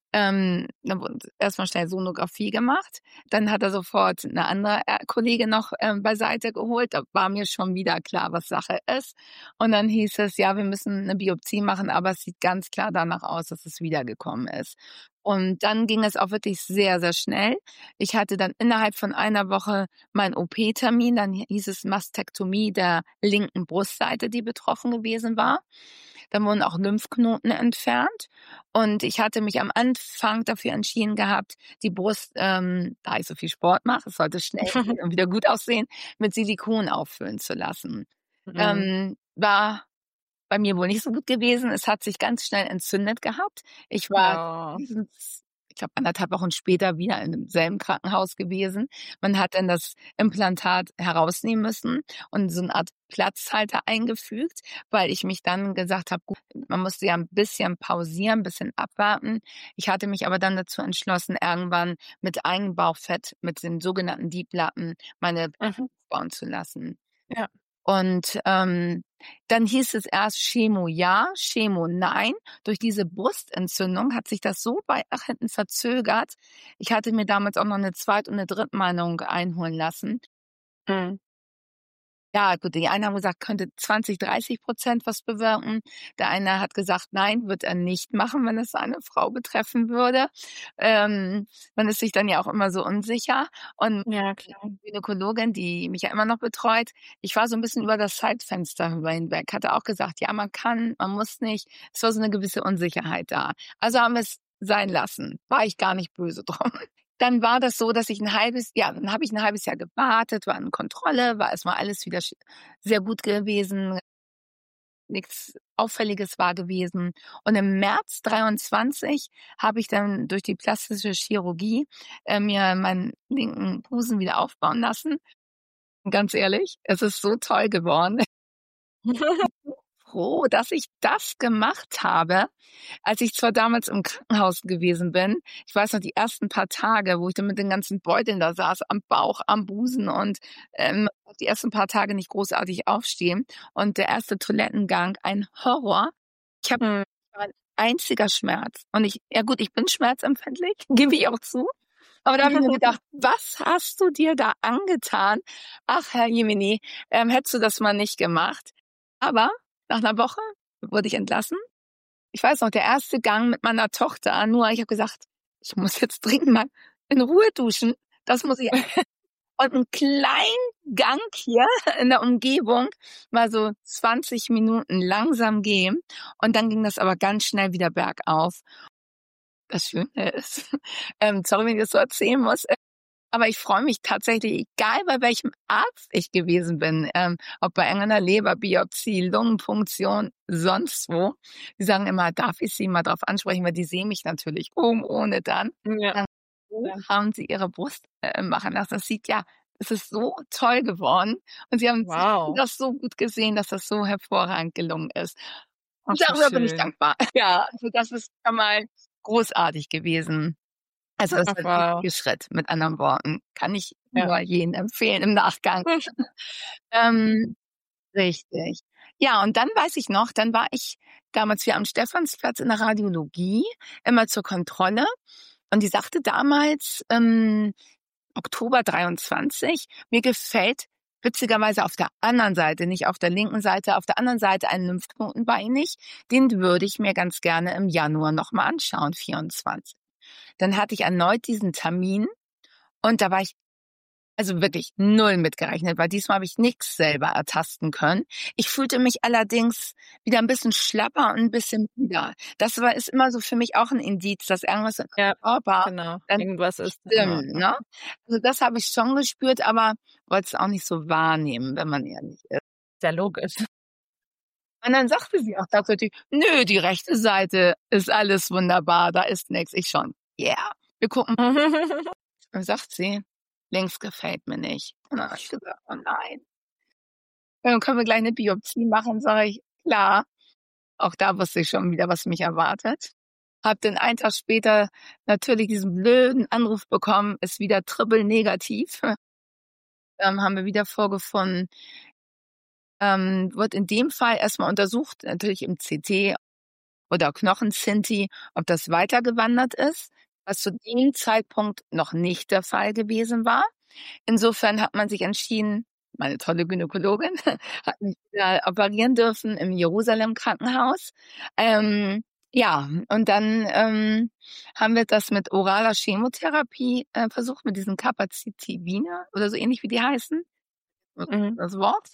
Speaker 2: Dann wurde erst mal schnell Sonographie gemacht. Dann hat er sofort eine andere Kollegin noch beiseite geholt. Da war mir schon wieder klar, was Sache ist. Und dann hieß es, ja, wir müssen eine Biopsie machen, aber es sieht ganz klar danach aus, dass es wiedergekommen ist. Und dann ging es auch wirklich sehr, sehr schnell. Ich hatte dann innerhalb von einer Woche meinen OP-Termin. Dann hieß es Mastektomie der linken Brustseite, die betroffen gewesen war. Dann wurden auch Lymphknoten entfernt. Und ich hatte mich am Anfang dafür entschieden gehabt, die Brust, da ich so viel Sport mache, es sollte schnell gehen und wieder gut aussehen, mit Silikon auffüllen zu lassen.
Speaker 1: Mhm.
Speaker 2: War bei mir wohl nicht so gut gewesen. Es hat sich ganz schnell entzündet gehabt. Ich war
Speaker 1: Ja.
Speaker 2: ich glaube, 1,5 Wochen später wieder in demselben Krankenhaus gewesen. Man hat dann das Implantat herausnehmen müssen und so eine Art Platzhalter eingefügt, weil ich mich dann gesagt habe, gut, man musste ja ein bisschen pausieren, ein bisschen abwarten. Ich hatte mich aber dann dazu entschlossen, irgendwann mit Eigenbauchfett, mit den sogenannten Deep-Lappen, meine
Speaker 1: Mhm.
Speaker 2: bauen zu lassen.
Speaker 1: Ja.
Speaker 2: Und dann hieß es erst Chemo ja, Chemo nein. Durch diese Brustentzündung hat sich das so weit nach hinten verzögert. Ich hatte mir damals auch noch eine Zweit- und eine Drittmeinung einholen lassen.
Speaker 1: Mhm.
Speaker 2: Ja, gut, die einen haben gesagt, könnte 20-30% was bewirken. Der eine hat gesagt, nein, wird er nicht machen, wenn es eine Frau betreffen würde. Man ist sich dann ja auch immer so unsicher. Und
Speaker 1: Ja,
Speaker 2: die
Speaker 1: klar.
Speaker 2: Gynäkologin, die mich ja immer noch betreut, ich war so ein bisschen über das Zeitfenster hinweg, hatte auch gesagt, ja, man kann, man muss nicht. Es war so eine gewisse Unsicherheit da. Also haben wir es sein lassen. War ich gar nicht böse drum. Dann war das so, dass dann habe ich ein halbes Jahr gewartet, war in Kontrolle, war erstmal alles wieder sehr gut gewesen. nichts Auffälliges war gewesen. Und im März 23 habe ich dann durch die plastische Chirurgie mir meinen linken Busen wieder aufbauen lassen. Und ganz ehrlich, es ist so toll geworden. Froh, dass ich das gemacht habe, als ich zwar damals im Krankenhaus gewesen bin. Ich weiß noch, die ersten paar Tage, wo ich dann mit den ganzen Beuteln da saß, am Bauch, am Busen und die ersten paar Tage nicht großartig aufstehen. Und der erste Toilettengang, ein Horror. Ich habe ein einziger Schmerz. Und ich bin schmerzempfindlich, gebe ich auch zu. Aber da habe ich mir gedacht, was hast du dir da angetan? Ach, Herr Jemini, hättest du das mal nicht gemacht. Aber nach einer Woche wurde ich entlassen. Ich weiß noch, der erste Gang mit meiner Tochter, nur ich habe gesagt, ich muss jetzt dringend mal in Ruhe duschen. Das muss ich. Und einen kleinen Gang hier in der Umgebung, mal so 20 Minuten langsam gehen. Und dann ging das aber ganz schnell wieder bergauf. Das Schöne ist, sorry, wenn ich das so erzählen muss, aber ich freue mich tatsächlich, egal bei welchem Arzt ich gewesen bin, ob bei einer Leberbiopsie, Lungenfunktion, sonst wo. Die sagen immer, darf ich Sie mal drauf ansprechen, weil die sehen mich natürlich ohne dann.
Speaker 1: Ja.
Speaker 2: Dann haben Sie Ihre Brust machen lassen. Das sieht ja, es ist so toll geworden. Und Sie haben das so gut gesehen, dass das so hervorragend gelungen ist. Und darüber bin ich dankbar. Ja, also das ist schon mal großartig gewesen. Also das ist ein wichtiger Schritt, mit anderen Worten. Kann ich nur jedem empfehlen im Nachgang. Richtig. Ja, und dann weiß ich noch, dann war ich damals wieder am Stephansplatz in der Radiologie, immer zur Kontrolle. Und die sagte damals, Oktober 23, mir gefällt witzigerweise auf der anderen Seite, nicht auf der linken Seite, auf der anderen Seite ein Lymphknotenbein nicht. Den würde ich mir ganz gerne im Januar nochmal anschauen, 24. Dann hatte ich erneut diesen Termin und da war ich also wirklich null mitgerechnet, weil diesmal habe ich nichts selber ertasten können. Ich fühlte mich allerdings wieder ein bisschen schlapper und ein bisschen müder. Das ist immer so für mich auch ein Indiz, dass irgendwas im Körper
Speaker 1: irgendwas ist.
Speaker 2: Stimmt, ne? Also das habe ich schon gespürt, aber wollte es auch nicht so wahrnehmen, wenn man ehrlich ist.
Speaker 1: Sehr logisch.
Speaker 2: Und dann sagte sie auch tatsächlich, nö, die rechte Seite ist alles wunderbar, da ist nichts. Ich schon, yeah, wir gucken. Dann sagt sie, links gefällt mir nicht. Und dann habe ich gesagt, oh nein. Dann können wir gleich eine Biopsie machen, sage ich, klar. Auch da wusste ich schon wieder, was mich erwartet. Hab dann einen Tag später natürlich diesen blöden Anruf bekommen, ist wieder triple negativ. Haben wir wieder vorgefunden. Wird in dem Fall erstmal untersucht, natürlich im CT oder Knochen-CT, ob das weitergewandert ist, was zu dem Zeitpunkt noch nicht der Fall gewesen war. Insofern hat man sich entschieden, meine tolle Gynäkologin hat mich wieder operieren dürfen im Jerusalem-Krankenhaus. Ja, und dann haben wir das mit oraler Chemotherapie versucht, mit diesen Capacitivine oder so ähnlich wie die heißen. Das Wort.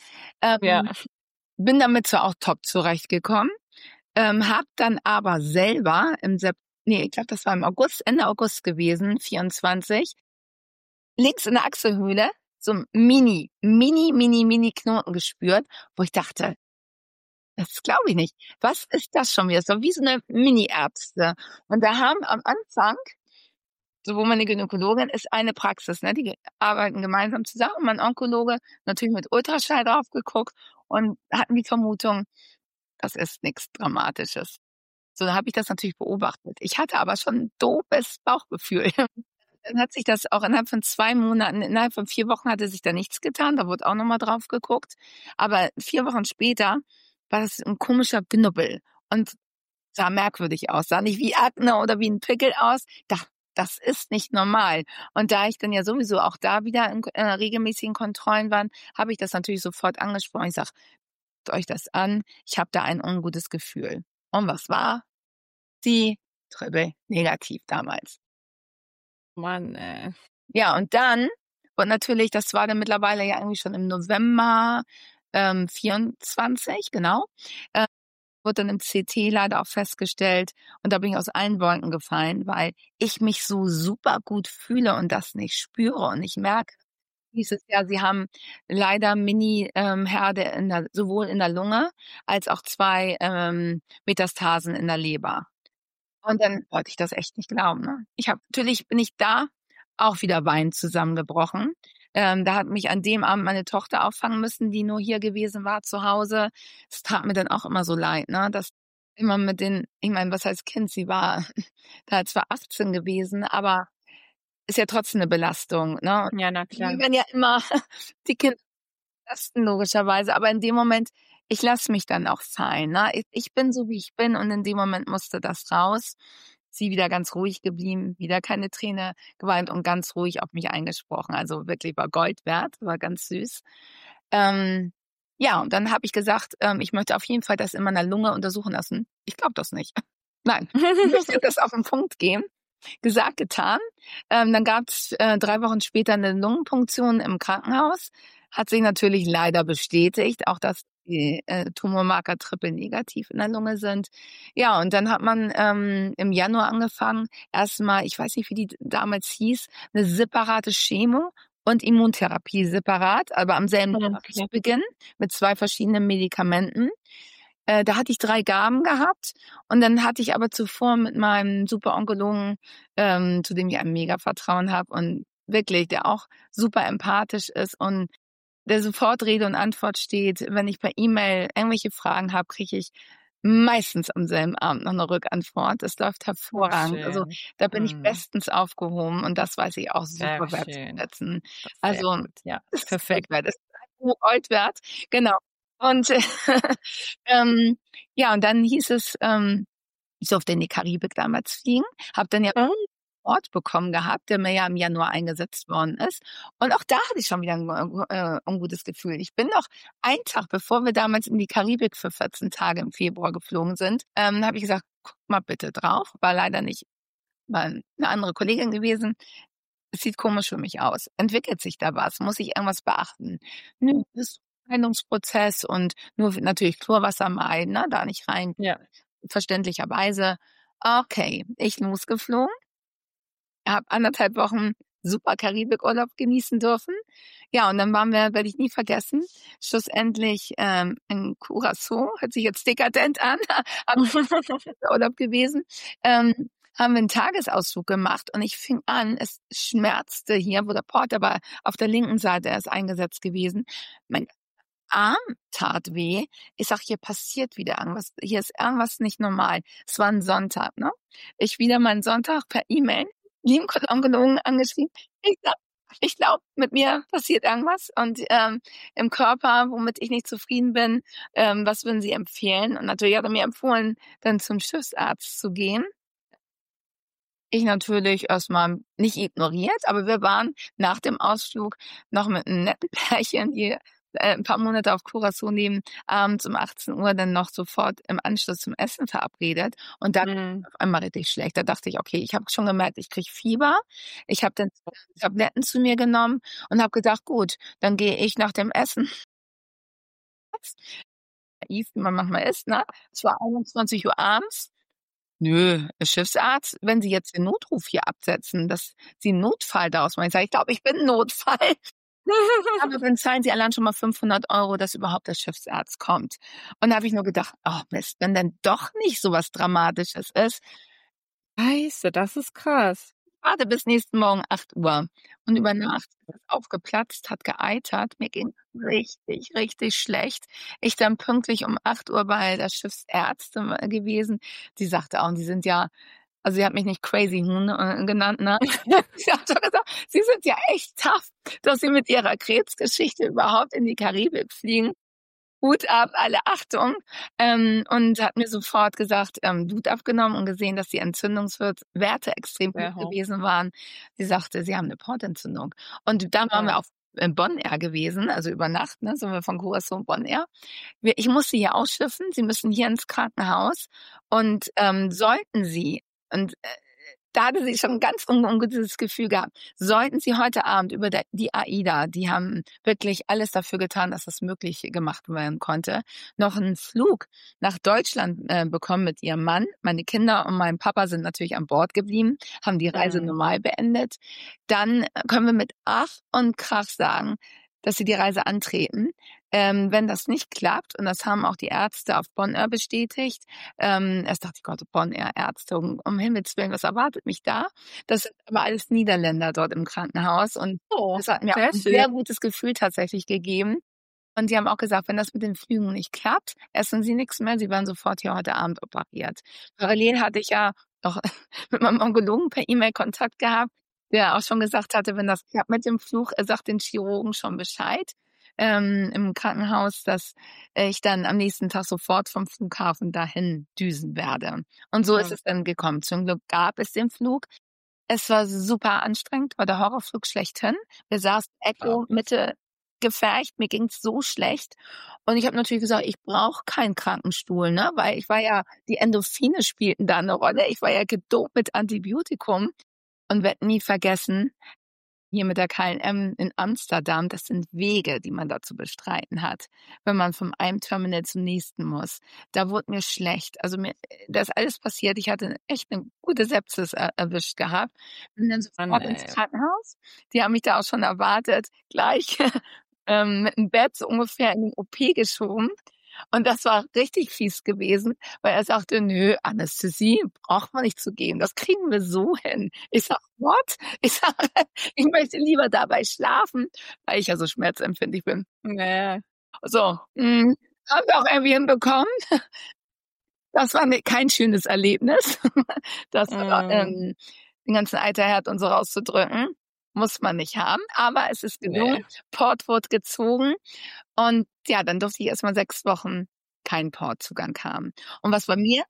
Speaker 2: Bin damit zwar auch top zurechtgekommen, hab dann aber selber ich glaube, das war im August, Ende August gewesen, 24, links in der Achselhöhle so ein mini Knoten gespürt, wo ich dachte, das glaube ich nicht. Was ist das schon wieder? So wie so eine Mini-Erbse. Und da haben am Anfang, so wo meine Gynäkologin ist, eine Praxis, ne? Die arbeiten gemeinsam zusammen. Und mein Onkologe natürlich mit Ultraschall drauf geguckt und hatten die Vermutung, das ist nichts Dramatisches. So, dann habe ich das natürlich beobachtet. Ich hatte aber schon ein doofes Bauchgefühl. Dann hat sich das auch innerhalb von 2 Monaten, innerhalb von 4 Wochen hatte sich da nichts getan. Da wurde auch nochmal drauf geguckt. Aber 4 Wochen später war das ein komischer Knubbel und sah merkwürdig aus. Sah nicht wie Akne oder wie ein Pickel aus. Das ist nicht normal. Und da ich dann ja sowieso auch da wieder in regelmäßigen Kontrollen war, habe ich das natürlich sofort angesprochen. Ich sage, guckt euch das an. Ich habe da ein ungutes Gefühl. Und was war? Die triple negativ damals.
Speaker 1: Mann, ey.
Speaker 2: Ja, und dann, und natürlich, das war dann mittlerweile ja irgendwie schon im November 24, genau, wurde dann im CT leider auch festgestellt. Und da bin ich aus allen Wolken gefallen, weil ich mich so super gut fühle und das nicht spüre und ich merke, hieß es ja, sie haben leider Mini-Herde sowohl in der Lunge als auch 2 Metastasen in der Leber. Und dann wollte ich das echt nicht glauben, ne? Natürlich bin ich da auch wieder weinend zusammengebrochen. Da hat mich an dem Abend meine Tochter auffangen müssen, die nur hier gewesen war zu Hause. Es tat mir dann auch immer so leid, ne, dass immer ich meine, was heißt Kind? Sie war da zwar 18 gewesen, aber ist ja trotzdem eine Belastung, ne?
Speaker 1: Ja, na klar.
Speaker 2: Wir werden ja immer die Kinder belasten logischerweise, aber in dem Moment, ich lasse mich dann auch fallen, ne? Ich bin so, wie ich bin und in dem Moment musste das raus. Sie wieder ganz ruhig geblieben, wieder keine Träne geweint und ganz ruhig auf mich eingesprochen. Also wirklich war Gold wert, war ganz süß. Ja, und dann habe ich gesagt, ich möchte auf jeden Fall das in meiner Lunge untersuchen lassen. Ich glaube das nicht. Nein, ich möchte das auf den Punkt gehen. Gesagt, getan. Dann gab's 3 Wochen später eine Lungenpunktion im Krankenhaus. Hat sich natürlich leider bestätigt, auch dass die Tumormarker triple negativ in der Lunge sind. Ja, und dann hat man im Januar angefangen, erstmal, ich weiß nicht, wie die damals hieß, eine separate Chemo und Immuntherapie separat, aber am selben Therapiebeginn mit 2 verschiedenen Medikamenten. Da hatte ich 3 Gaben gehabt und dann hatte ich aber zuvor mit meinem super Onkologen, zu dem ich ein mega Vertrauen habe und wirklich, der auch super empathisch ist und der sofort Rede und Antwort steht. Wenn ich per E-Mail irgendwelche Fragen habe, kriege ich meistens am selben Abend noch eine Rückantwort. Es läuft hervorragend. Also da bin ich bestens aufgehoben und das weiß ich auch super wertzuschätzen. Also
Speaker 1: ja,
Speaker 2: das
Speaker 1: perfekt.
Speaker 2: Das ist Gold wert. Genau. Und ja, und dann hieß es, ich durfte in die Karibik damals fliegen, habe dann ja einen Ort bekommen gehabt, der mir ja im Januar eingesetzt worden ist. Und auch da hatte ich schon wieder ein ungutes Gefühl. Ich bin noch einen Tag, bevor wir damals in die Karibik für 14 Tage im Februar geflogen sind, habe ich gesagt, guck mal bitte drauf. War leider nicht, war eine andere Kollegin gewesen. Es sieht komisch für mich aus. Entwickelt sich da was? Muss ich irgendwas beachten? Nö, das ist ein Heilungsprozess und nur natürlich Chlorwasser meiden, ne, da nicht rein.
Speaker 1: Ja.
Speaker 2: Verständlicherweise. Okay, ich losgeflogen, habe 1,5 Wochen super Karibikurlaub genießen dürfen. Ja, und dann waren wir, werde ich nie vergessen, schlussendlich in Curaçao, hört sich jetzt dekadent an, aber Urlaub gewesen. Haben wir einen Tagesausflug gemacht und ich fing an, es schmerzte hier, wo der Port aber auf der linken Seite ist eingesetzt gewesen. Mein Arm tat weh. Ich sag, hier passiert wieder irgendwas. Hier ist irgendwas nicht normal. Es war ein Sonntag, ne? Ich wieder meinen Sonntag per E-Mail, lieben Onkologen angeschrieben. Ich glaube, mit mir passiert irgendwas und im Körper, womit ich nicht zufrieden bin, was würden Sie empfehlen? Und natürlich hat er mir empfohlen, dann zum Schiffsarzt zu gehen. Ich natürlich erstmal nicht ignoriert, aber wir waren nach dem Ausflug noch mit einem netten Pärchen, die ein paar Monate auf Curaçao leben, abends um 18 Uhr dann noch sofort im Anschluss zum Essen verabredet. Und da auf einmal richtig schlecht. Da dachte ich, okay, ich habe schon gemerkt, ich kriege Fieber. Ich habe dann Tabletten zu mir genommen und habe gedacht, gut, dann gehe ich nach dem Essen. Naiv, wie man manchmal ist, ne? Es war 21 Uhr abends. Nö, Schiffsarzt, wenn Sie jetzt den Notruf hier absetzen, dass Sie einen Notfall daraus machen. Ich sage, ich glaube, ich bin ein Notfall. Aber dann zahlen Sie allein schon mal 500 €, dass überhaupt der Schiffsarzt kommt. Und da habe ich nur gedacht, oh Mist, wenn denn doch nicht so was Dramatisches ist.
Speaker 1: Scheiße, das ist krass.
Speaker 2: Warte bis nächsten Morgen 8 Uhr. Und über Nacht ist es aufgeplatzt, hat geeitert. Mir ging richtig, richtig schlecht. Ich dann pünktlich um 8 Uhr bei der Schiffsärztin gewesen. Die sagte auch, und die sind ja, also sie hat mich nicht Crazy Huhn genannt, ne? Sie hat schon gesagt, Sie sind ja echt tough, dass Sie mit Ihrer Krebsgeschichte überhaupt in die Karibik fliegen. Hut ab, alle Achtung. Und hat mir sofort gesagt, Blut abgenommen und gesehen, dass die Entzündungswerte extrem hoch gewesen waren. Sie sagte, Sie haben eine Portentzündung. Und dann waren wir auf Bonn Air gewesen, also über Nacht, ne, sind wir von Curaçao Bonn Air. Ich musste hier ausschiffen, Sie müssen hier ins Krankenhaus und sollten Sie, und da hatte sie schon ein ganz ungutes Gefühl gehabt. Sollten Sie heute Abend über die AIDA, die haben wirklich alles dafür getan, dass das möglich gemacht werden konnte, noch einen Flug nach Deutschland bekommen mit ihrem Mann. Meine Kinder und mein Papa sind natürlich an Bord geblieben, haben die Reise normal beendet. Dann können wir mit Ach und Krach sagen, dass sie die Reise antreten. Wenn das nicht klappt, und das haben auch die Ärzte auf Bonn Air bestätigt, erst dachte ich, Gott, Bonn Air Ärzte, um Himmels Willen, was erwartet mich da? Das sind aber alles Niederländer dort im Krankenhaus und das hat mir auch ein sehr gutes Gefühl tatsächlich gegeben. Und die haben auch gesagt, wenn das mit den Flügen nicht klappt, essen sie nichts mehr, sie werden sofort hier heute Abend operiert. Parallel hatte ich ja noch mit meinem Onkologen per E-Mail Kontakt gehabt, der auch schon gesagt hatte, wenn das klappt mit dem Flug, er sagt den Chirurgen schon Bescheid im Krankenhaus, dass ich dann am nächsten Tag sofort vom Flughafen dahin düsen werde. Und so ist es dann gekommen. Zum Glück gab es den Flug. Es war super anstrengend, war der Horrorflug schlechthin. Wir saßen Echo, Mitte Gefecht, mir ging's so schlecht. Und ich habe natürlich gesagt, ich brauche keinen Krankenstuhl, ne? Weil ich war ja, die Endorphine spielten da eine Rolle. Ich war ja gedopt mit Antibiotikum und werde nie vergessen, hier mit der KLM in Amsterdam, das sind Wege, die man da zu bestreiten hat, wenn man von einem Terminal zum nächsten muss. Da wurde mir schlecht. Also da ist alles passiert. Ich hatte echt eine gute Sepsis erwischt gehabt. Bin dann sofort ins Krankenhaus. Die haben mich da auch schon erwartet, gleich mit dem Bett so ungefähr in den OP geschoben. Und das war richtig fies gewesen, weil er sagte, nö, Anästhesie braucht man nicht zu geben. Das kriegen wir so hin. Ich sag, what? Ich sag, ich möchte lieber dabei schlafen, weil ich ja so schmerzempfindlich bin.
Speaker 1: Nee.
Speaker 2: So, haben wir auch irgendwie hinbekommen. Das war kein schönes Erlebnis, das den ganzen Eiterherd und so rauszudrücken. Muss man nicht haben, aber es ist gelungen. Port wurde gezogen und ja, dann durfte ich erstmal 6 Wochen keinen Portzugang haben. Und was bei mir,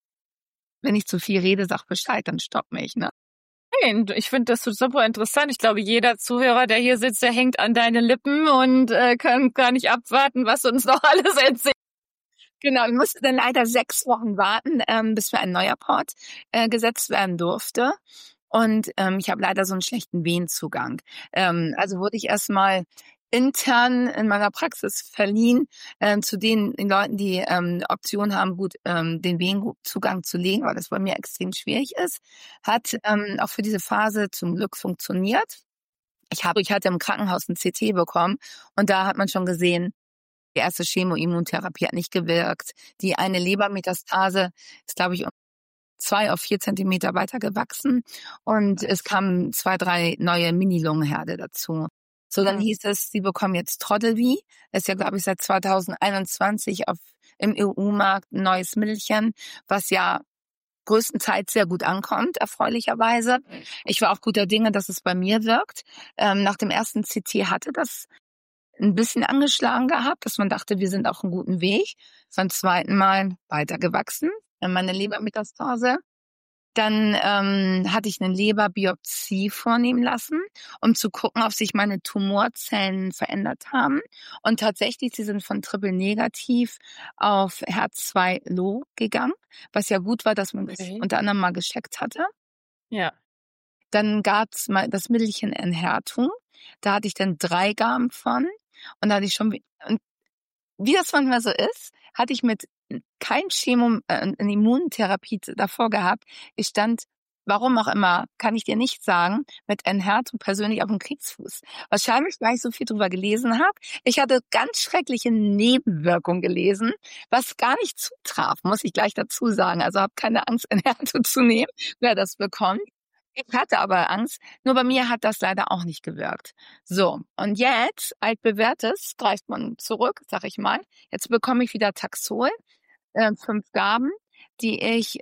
Speaker 2: wenn ich zu viel rede, sag Bescheid, dann stopp mich, ne?
Speaker 1: Ich finde das super interessant. Ich glaube, jeder Zuhörer, der hier sitzt, der hängt an deine Lippen und kann gar nicht abwarten, was du uns noch alles erzählst.
Speaker 2: Genau, ich musste dann leider 6 Wochen warten, bis für ein neuer Port gesetzt werden durfte. Und ich habe leider so einen schlechten Venenzugang. Also wurde ich erstmal intern in meiner Praxis verliehen zu den Leuten, die Option haben, gut den Venenzugang zu legen, weil das bei mir extrem schwierig ist. Hat auch für diese Phase zum Glück funktioniert. Ich hatte im Krankenhaus ein CT bekommen und da hat man schon gesehen, die erste Chemoimmuntherapie hat nicht gewirkt. Die eine Lebermetastase ist, glaube ich, 2 auf 4 Zentimeter weiter gewachsen und es kamen 2, 3 neue Mini-Lungenherde dazu. So, dann hieß es, sie bekommen jetzt Trodelvy. Das ist ja, glaube ich, seit 2021 im EU-Markt ein neues Mittelchen, was ja größtenteils sehr gut ankommt, erfreulicherweise. Ich war auch guter Dinge, dass es bei mir wirkt. Nach dem ersten CT hatte das ein bisschen angeschlagen gehabt, dass man dachte, wir sind auf einem guten Weg. Beim zweiten Mal weiter gewachsen, meine Lebermetastase. Dann hatte ich eine Leberbiopsie vornehmen lassen, um zu gucken, ob sich meine Tumorzellen verändert haben. Und tatsächlich, sie sind von Triple negativ auf HER2 low gegangen, was ja gut war, dass man das unter anderem mal gecheckt hatte.
Speaker 1: Ja.
Speaker 2: Dann gab's mal das Mittelchen Enhertung. Da hatte ich dann 3 Gaben von. Und da hatte ich schon, und wie das manchmal so ist, hatte ich mit kein eine Immuntherapie davor gehabt. Ich stand, warum auch immer, kann ich dir nicht sagen, mit Enhertung persönlich auf dem Kriegsfuß. Wahrscheinlich, weil ich so viel drüber gelesen habe. Ich hatte ganz schreckliche Nebenwirkungen gelesen, was gar nicht zutraf, muss ich gleich dazu sagen. Also habe keine Angst, Enhertung zu nehmen, wer das bekommt. Ich hatte aber Angst, nur bei mir hat das leider auch nicht gewirkt. So, und jetzt, altbewährtes, greift man zurück, sag ich mal. Jetzt bekomme ich wieder Taxol, 5 Gaben, die ich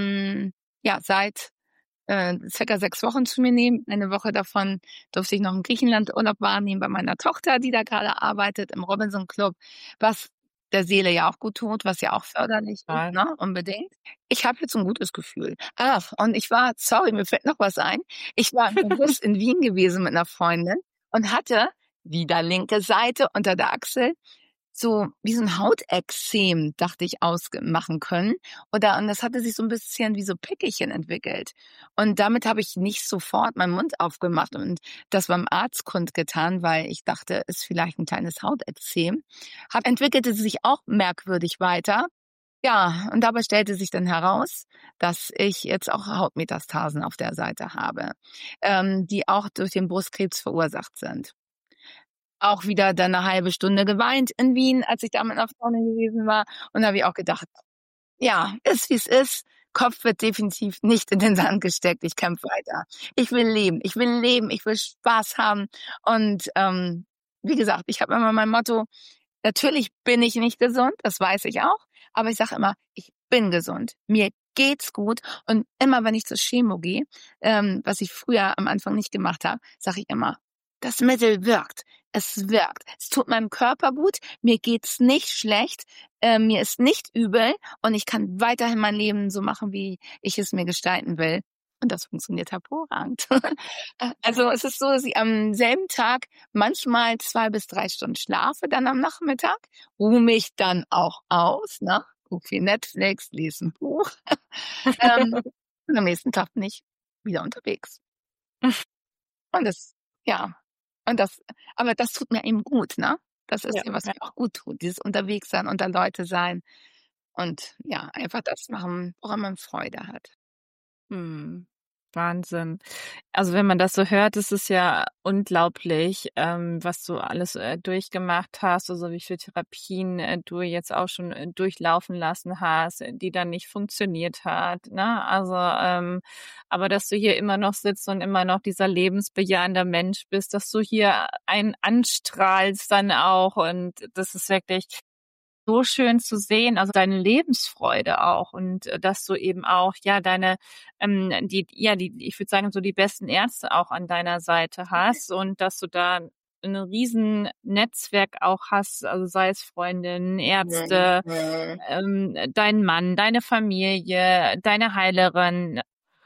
Speaker 2: seit circa 6 Wochen zu mir nehme. Eine Woche davon durfte ich noch in Griechenland Urlaub wahrnehmen bei meiner Tochter, die da gerade arbeitet im Robinson Club, was der Seele ja auch gut tut, was ja auch förderlich ist, ne? Unbedingt. Ich habe jetzt ein gutes Gefühl. Ach, und mir fällt noch was ein. Ich war im August in Wien gewesen mit einer Freundin und hatte wieder linke Seite unter der Achsel so wie so ein Hautekzem, dachte ich, ausmachen können. Und das hatte sich so ein bisschen wie so Pickelchen entwickelt. Und damit habe ich nicht sofort meinen Mund aufgemacht und das beim Arzt kundgetan, weil ich dachte, ist vielleicht ein kleines Hautekzem. Entwickelte sich auch merkwürdig weiter. Ja, und dabei stellte sich dann heraus, dass ich jetzt auch Hautmetastasen auf der Seite habe, die auch durch den Brustkrebs verursacht sind. Auch wieder dann 'ne halbe Stunde geweint in Wien, als ich da mit 'ner Freundin gewesen war. Und da habe ich auch gedacht: „Ja, ist wie's ist. Kopf wird definitiv nicht in den Sand gesteckt. Ich kämpfe weiter. Ich will leben. Ich will leben. Ich will Spaß haben." Und, wie gesagt, ich habe immer mein Motto: Natürlich bin ich nicht gesund, das weiß ich auch, aber ich sage immer, ich bin gesund. Mir geht's gut und immer wenn ich zur Chemo gehe, was ich früher am Anfang nicht gemacht habe, sage ich immer, das Mittel wirkt. Es wirkt. Es tut meinem Körper gut, mir geht's nicht schlecht, mir ist nicht übel und ich kann weiterhin mein Leben so machen, wie ich es mir gestalten will. Und das funktioniert hervorragend. Also es ist so, dass ich am selben Tag manchmal 2 bis 3 Stunden schlafe dann am Nachmittag, ruhe mich dann auch aus, ne? Gucke viel Netflix, lese 'n Buch. Ähm, und am nächsten Tag bin ich wieder unterwegs. Und ja, und aber das tut mir eben gut, ne? Das
Speaker 1: Ja,
Speaker 2: ist ja, was
Speaker 1: ja.
Speaker 2: mir auch gut tut, dieses Unterwegssein, unter Leute sein und ja, einfach das machen, woran man Freude hat.
Speaker 1: Mhm. Wahnsinn. Also, wenn man das so hört, ist es ja unglaublich, was du alles, durchgemacht hast, also wie viel Therapien, du jetzt auch schon, durchlaufen lassen hast, die dann nicht funktioniert hat, ne? Also, aber dass du hier immer noch sitzt und immer noch dieser lebensbejahende Mensch bist, dass du hier einen anstrahlst dann auch und das ist wirklich so schön zu sehen, also deine Lebensfreude auch und dass du eben auch, ja, die ich würde sagen, so die besten Ärzte auch an deiner Seite hast und dass du da 'n riesen Netzwerk auch hast, also sei es Freundinnen,
Speaker 2: Mhm,
Speaker 1: Ärzte,
Speaker 2: mhm.
Speaker 1: dein Mann, deine Familie, deine Heilerin.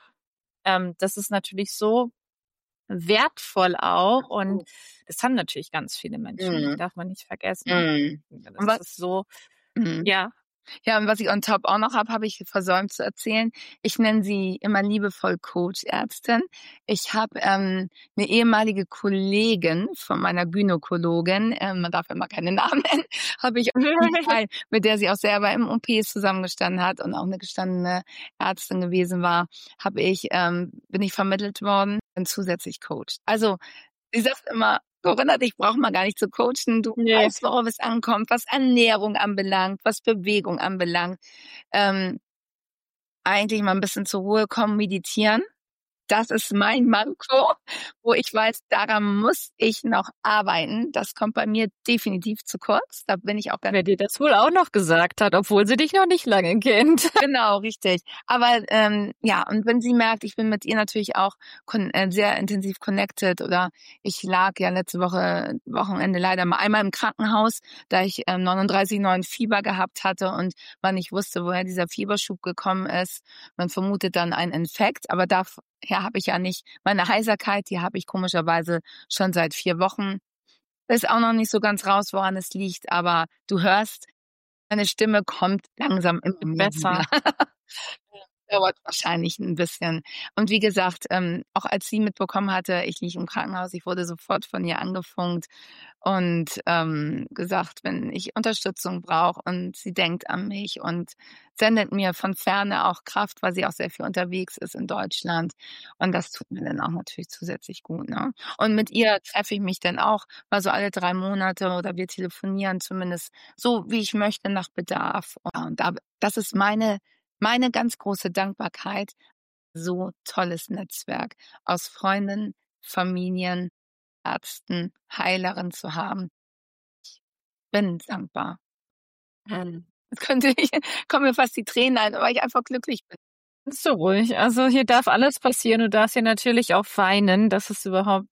Speaker 1: Das ist natürlich so wertvoll auch und das haben natürlich ganz viele Menschen nicht,
Speaker 2: Mhm,
Speaker 1: darf man nicht vergessen.
Speaker 2: mhm. Und
Speaker 1: Das
Speaker 2: was
Speaker 1: ist so
Speaker 2: mhm.
Speaker 1: ja.
Speaker 2: Ja, und was ich on top auch noch habe, habe ich versäumt zu erzählen. Ich nenne sie immer liebevoll Coachärztin. Ich habe, 'ne ehemalige Kollegin von meiner Gynäkologin, man darf immer keine Namen nennen, habe ich auf jeden Fall, mit der sie auch selber im OPs zusammengestanden hat und auch 'ne gestandene Ärztin gewesen war, bin ich vermittelt worden und zusätzlich coacht. Also, sie sagt immer: „Corinna, dich braucht man gar nicht zu coachen. Du
Speaker 1: Ne.
Speaker 2: weißt, worauf es ankommt, was Ernährung anbelangt, was Bewegung anbelangt. Ähm, eigentlich mal 'n bisschen zur Ruhe kommen, meditieren. Das ist mein Manko, wo ich weiß, daran muss ich noch arbeiten. Das kommt bei mir definitiv zu kurz. Da bin ich auch ganz
Speaker 1: Wer dir das wohl auch noch gesagt hat, obwohl sie dich noch nicht lange kennt.
Speaker 2: genau, richtig. Aber, ja, und wenn sie merkt, ich bin mit ihr natürlich auch sehr intensiv connected oder ich lag ja letzte Wochenende leider mal einmal im Krankenhaus, da ich, 39,9 Fieber gehabt hatte und man nicht wusste, woher dieser Fieberschub gekommen ist. Man vermutet dann einen Infekt, aber daher habe ich ja nicht meine Heiserkeit, die habe ich komischerweise schon seit 4 Wochen. Ist auch noch nicht so ganz raus, woran es liegt, aber du hörst, meine Stimme kommt langsam immer
Speaker 1: Wird
Speaker 2: mehr wieder.
Speaker 1: besser.
Speaker 2: Dauert wahrscheinlich 'n bisschen. Und wie gesagt, auch als sie mitbekommen hatte, ich liege im Krankenhaus, ich wurde sofort von ihr angefunkt und, gesagt, wenn ich Unterstützung brauche und sie denkt an mich und sendet mir von Ferne auch Kraft, weil sie auch sehr viel unterwegs ist in Deutschland. Und das tut mir dann auch natürlich zusätzlich gut, ne? Und mit ihr treffe ich mich dann auch mal so alle 3 Monate oder wir telefonieren zumindest so, wie ich möchte, nach Bedarf. Ja, und das ist meine ganz große Dankbarkeit, so tolles Netzwerk aus Freunden, Familien, Ärzten, Heilerinnen zu haben. Bin dankbar.
Speaker 1: Mhm.
Speaker 2: Es könnte ich kommen mir fast die Tränen ein, weil ich einfach glücklich bin.
Speaker 1: Bist du ruhig. Also, hier darf alles passieren. Du darfst hier natürlich auch weinen. Das ist überhaupt,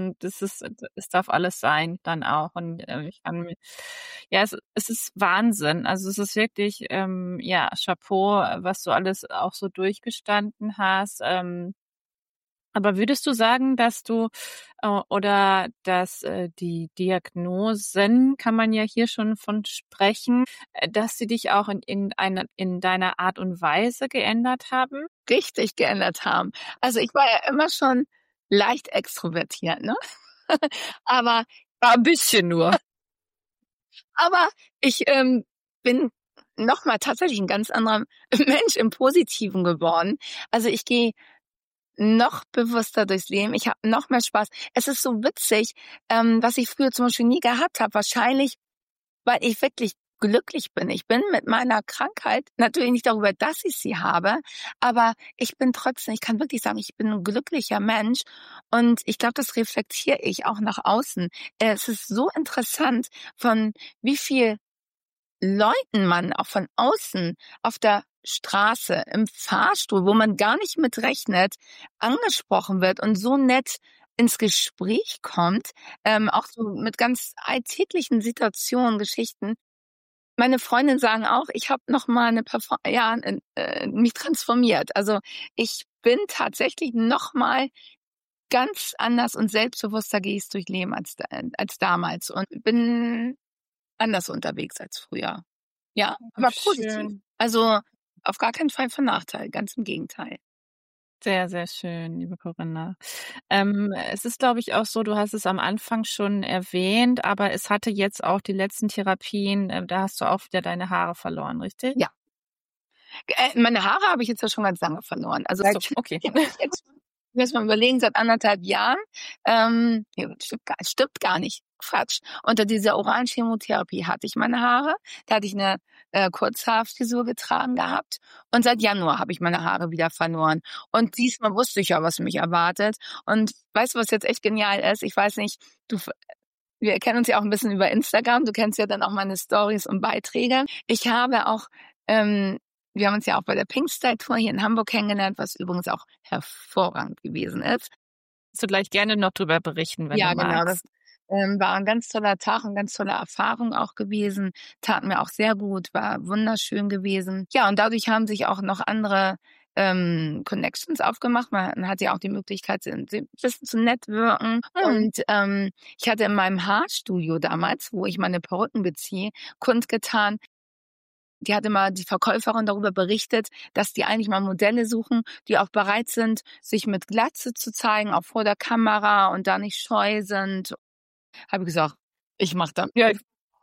Speaker 1: es darf alles sein dann auch. Und, ich kann mi ja, es ist Wahnsinn. Also, es ist wirklich, ja, Chapeau, was du alles auch so durchgestanden hast. Aber würdest du sagen, dass du oder dass die Diagnosen, kann man ja hier schon von sprechen, dass sie dich auch in deiner Art und Weise geändert haben?
Speaker 2: Richtig geändert haben. Also ich war ja immer schon leicht extrovertiert, ne? Aber
Speaker 1: War ein bisschen nur.
Speaker 2: aber ich bin nochmal tatsächlich ein ganz anderer Mensch im Positiven geworden. Also ich gehe noch bewusster durchs Leben. Ich habe noch mehr Spaß. Es ist so witzig, was ich früher zum Beispiel nie gehabt habe. Wahrscheinlich, weil ich wirklich glücklich bin. Ich bin mit meiner Krankheit natürlich nicht darüber, dass ich sie habe, aber ich bin trotzdem, ich kann wirklich sagen, ich bin ein glücklicher Mensch und ich glaube, das reflektiere ich auch nach außen. Es ist so interessant, von wie viel Leuten man auch von außen auf der Straße, im Fahrstuhl, wo man gar nicht mit rechnet, angesprochen wird und so nett ins Gespräch kommt, auch so mit ganz alltäglichen Situationen, Geschichten. Meine Freundinnen sagen auch, ich habe noch mal mich transformiert. Also ich bin tatsächlich noch mal ganz anders und selbstbewusster gehe ich durch Leben als damals und bin anders unterwegs als früher. Ja, aber positiv.
Speaker 1: Schön.
Speaker 2: Also auf gar keinen Fall von Nachteil, ganz im Gegenteil.
Speaker 1: Sehr, sehr schön, liebe Corinna. Es ist, glaube ich, auch so, du hast es am Anfang schon erwähnt, aber es hatte jetzt auch die letzten Therapien, da hast du auch wieder deine Haare verloren, richtig?
Speaker 2: Ja. Meine Haare habe ich jetzt ja schon ganz lange verloren. Also
Speaker 1: So, okay.
Speaker 2: Ich muss mal überlegen, seit 1,5 Jahren, stimmt gar nicht. Quatsch. Unter dieser oralen Chemotherapie hatte ich meine Haare. Da hatte ich eine Kurzhaarfrisur getragen gehabt. Und seit Januar habe ich meine Haare wieder verloren. Und diesmal wusste ich ja, was mich erwartet. Und weißt du, was jetzt echt genial ist? Ich weiß nicht, wir kennen uns ja auch ein bisschen über Instagram. Du kennst ja dann auch meine Stories und Beiträge. Ich habe auch wir haben uns ja auch bei der Pink Style Tour hier in Hamburg kennengelernt, was übrigens auch hervorragend gewesen ist.
Speaker 1: Kannst du gleich gerne noch drüber berichten, wenn
Speaker 2: Ja,
Speaker 1: du
Speaker 2: genau. Das
Speaker 1: magst.
Speaker 2: war ein ganz toller Tag und ganz tolle Erfahrung auch gewesen. Tat mir auch sehr gut, war wunderschön gewesen. Ja, und dadurch haben sich auch noch andere Connections aufgemacht. Man hat ja auch die Möglichkeit, ein bisschen zu networken. Und ich hatte in meinem Haarstudio damals, wo ich meine Perücken beziehe, kundgetan, die hatte mal die Verkäuferin darüber berichtet, dass die eigentlich mal Modelle suchen, die auch bereit sind, sich mit Glatze zu zeigen, auch vor der Kamera und da nicht scheu sind. Habe ich gesagt, ich mache da.
Speaker 1: Ja,
Speaker 2: Ich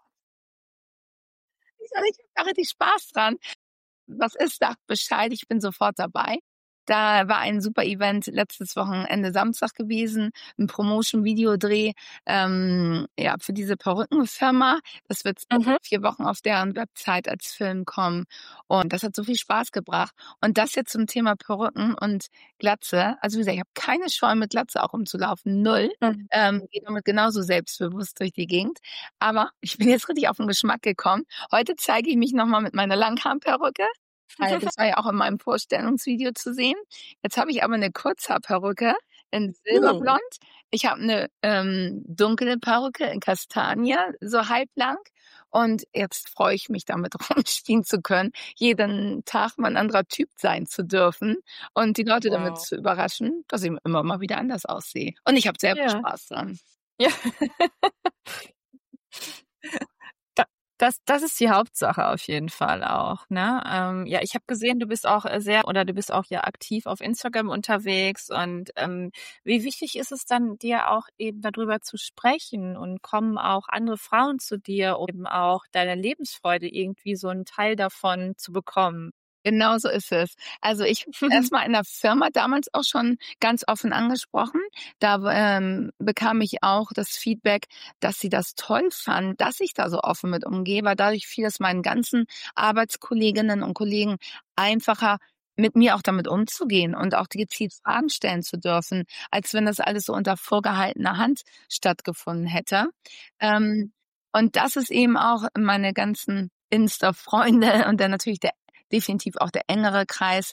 Speaker 2: habe da richtig Spaß dran. Was ist, sagt Bescheid, ich bin sofort dabei. Da war ein super Event letztes Wochenende Samstag gewesen, ein Promotion-Videodreh für diese Perückenfirma. Das wird 4 Wochen auf deren Website als Film kommen. Und das hat so viel Spaß gebracht. Und das jetzt zum Thema Perücken und Glatze. Also wie gesagt, ich habe keine Scheu, mit Glatze auch rumzulaufen. 0. Gehe damit genauso selbstbewusst durch die Gegend. Aber ich bin jetzt richtig auf den Geschmack gekommen. Heute zeige ich mich nochmal mit meiner Langhaarperücke. Das war ja auch in meinem Vorstellungsvideo zu sehen. Jetzt habe ich aber eine Kurzhaarperücke in Silberblond. Ich habe eine dunkle Perücke in Kastanie, so halblang. Und jetzt freue ich mich, damit rumspielen zu können, jeden Tag mal ein anderer Typ sein zu dürfen und die Leute damit zu überraschen, dass ich immer mal wieder anders aussehe. Und ich habe selber Spaß dran.
Speaker 1: Ja. Das ist die Hauptsache auf jeden Fall auch, ne? Ja, ich habe gesehen, du bist auch du bist auch ja aktiv auf Instagram unterwegs und wie wichtig ist es dann, dir auch eben darüber zu sprechen und kommen auch andere Frauen zu dir, um eben auch deine Lebensfreude irgendwie so einen Teil davon zu bekommen?
Speaker 2: Genau so ist es. Also ich erstmal in der Firma damals auch schon ganz offen angesprochen. Da bekam ich auch das Feedback, dass sie das toll fanden, dass ich da so offen mit umgehe, weil dadurch fiel es meinen ganzen Arbeitskolleginnen und Kollegen einfacher, mit mir auch damit umzugehen und auch gezielt Fragen stellen zu dürfen, als wenn das alles so unter vorgehaltener Hand stattgefunden hätte. Und das ist eben auch meine ganzen Insta-Freunde und dann natürlich definitiv auch der engere Kreis.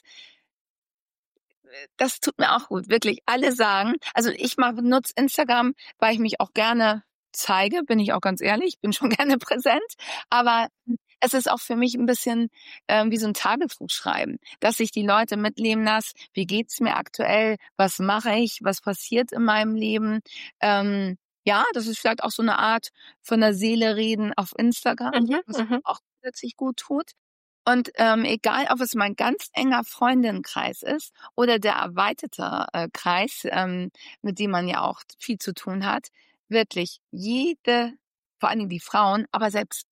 Speaker 2: Das tut mir auch gut, wirklich. Alle sagen, also ich benutze Instagram, weil ich mich auch gerne zeige, bin ich auch ganz ehrlich, bin schon gerne präsent, aber es ist auch für mich ein bisschen wie so ein Tagebuch schreiben, dass ich die Leute mitleben lasse, wie geht's mir aktuell, was mache ich, was passiert in meinem Leben. Ja, das ist vielleicht auch so eine Art von der Seele reden auf Instagram, was auch zusätzlich gut tut. Und egal, ob es mein ganz enger Freundinnenkreis ist oder der erweiterte Kreis, mit dem man ja auch viel zu tun hat, wirklich vor allen Dingen die Frauen, aber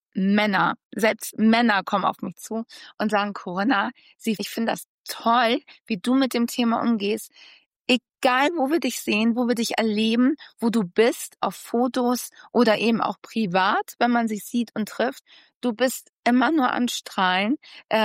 Speaker 2: selbst Männer kommen auf mich zu und sagen, Corinna, ich finde das toll, wie du mit dem Thema umgehst. Egal, wo wir dich sehen, wo wir dich erleben, wo du bist, auf Fotos oder eben auch privat, wenn man sich sieht und trifft, du bist immer nur am Strahlen.